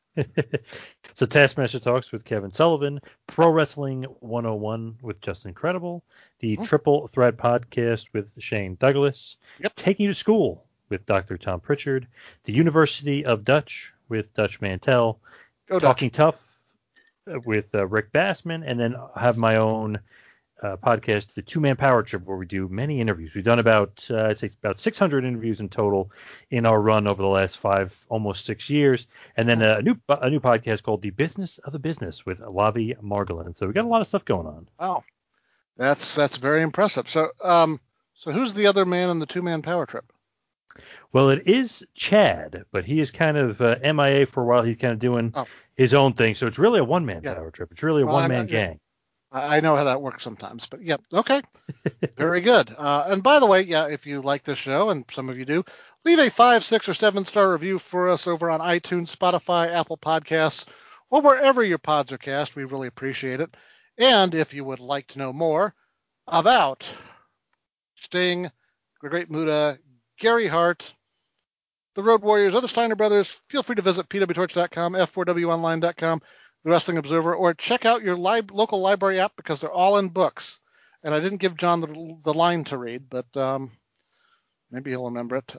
So Taskmaster Talks with Kevin Sullivan, Pro Wrestling 101 with Justin Credible, the Triple Threat Podcast with Shane Douglas, Taking You to School with Dr. Tom Pritchard, the University of Dutch with Dutch Mantel, Talking Tough with Rick Bassman, and then I have my own podcast, the Two-Man Power Trip, where we do many interviews. We've done about 600 interviews in total in our run over the last almost 6 years, and then a new podcast called The Business of the Business with Lavi Margolin. So we got a lot of stuff going on. Wow, that's very impressive. So who's the other man in the Two-Man Power Trip? Well, it is Chad, but he is kind of MIA for a while. He's kind of doing his own thing, so it's really a one-man power trip. It's really a one-man gang. I know how that works sometimes, but yeah, okay. Very good. And by the way, if you like this show, and some of you do, leave a 5, 6, or 7-star review for us over on iTunes, Spotify, Apple Podcasts, or wherever your pods are cast. We really appreciate it. And if you would like to know more about Sting, the Great Muta, Gary Hart, the Road Warriors, or the Steiner Brothers, feel free to visit pwtorch.com, f4wonline.com, the Wrestling Observer, or check out your local library app because they're all in books. And I didn't give John the line to read, but maybe he'll remember it.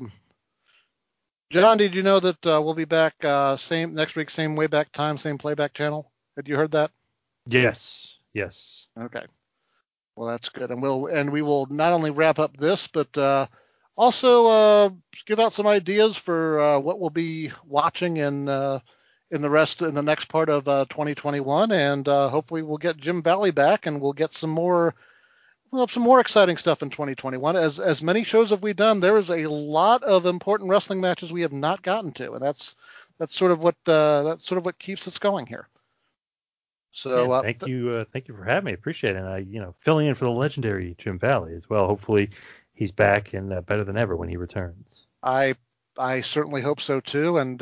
John, did you know that we'll be back next week, same way back time, same playback channel? Had you heard that? Yes. Okay. Well, that's good. And we will not only wrap up this, but also give out some ideas for what we'll be watching in the next part of 2021, and hopefully we'll get Jim Valley back, and we'll have some more exciting stuff in 2021. As many shows have we done, there is a lot of important wrestling matches we have not gotten to, and that's sort of what keeps us going here. So thank you for having me. Appreciate it. And filling in for the legendary Jim Valley as well. Hopefully he's back and better than ever when he returns. I certainly hope so too, and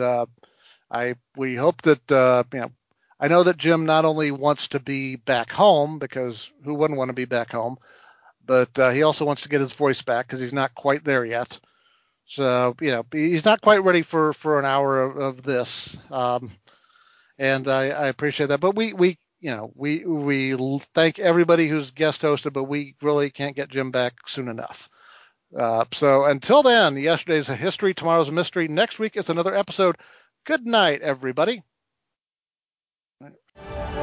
we hope that I know that Jim not only wants to be back home, because who wouldn't want to be back home, but he also wants to get his voice back because he's not quite there yet. So he's not quite ready for an hour of this, and I appreciate that. But we thank everybody who's guest hosted, but we really can't get Jim back soon enough. So until then, yesterday's a history, tomorrow's a mystery. Next week is another episode. Good night, everybody.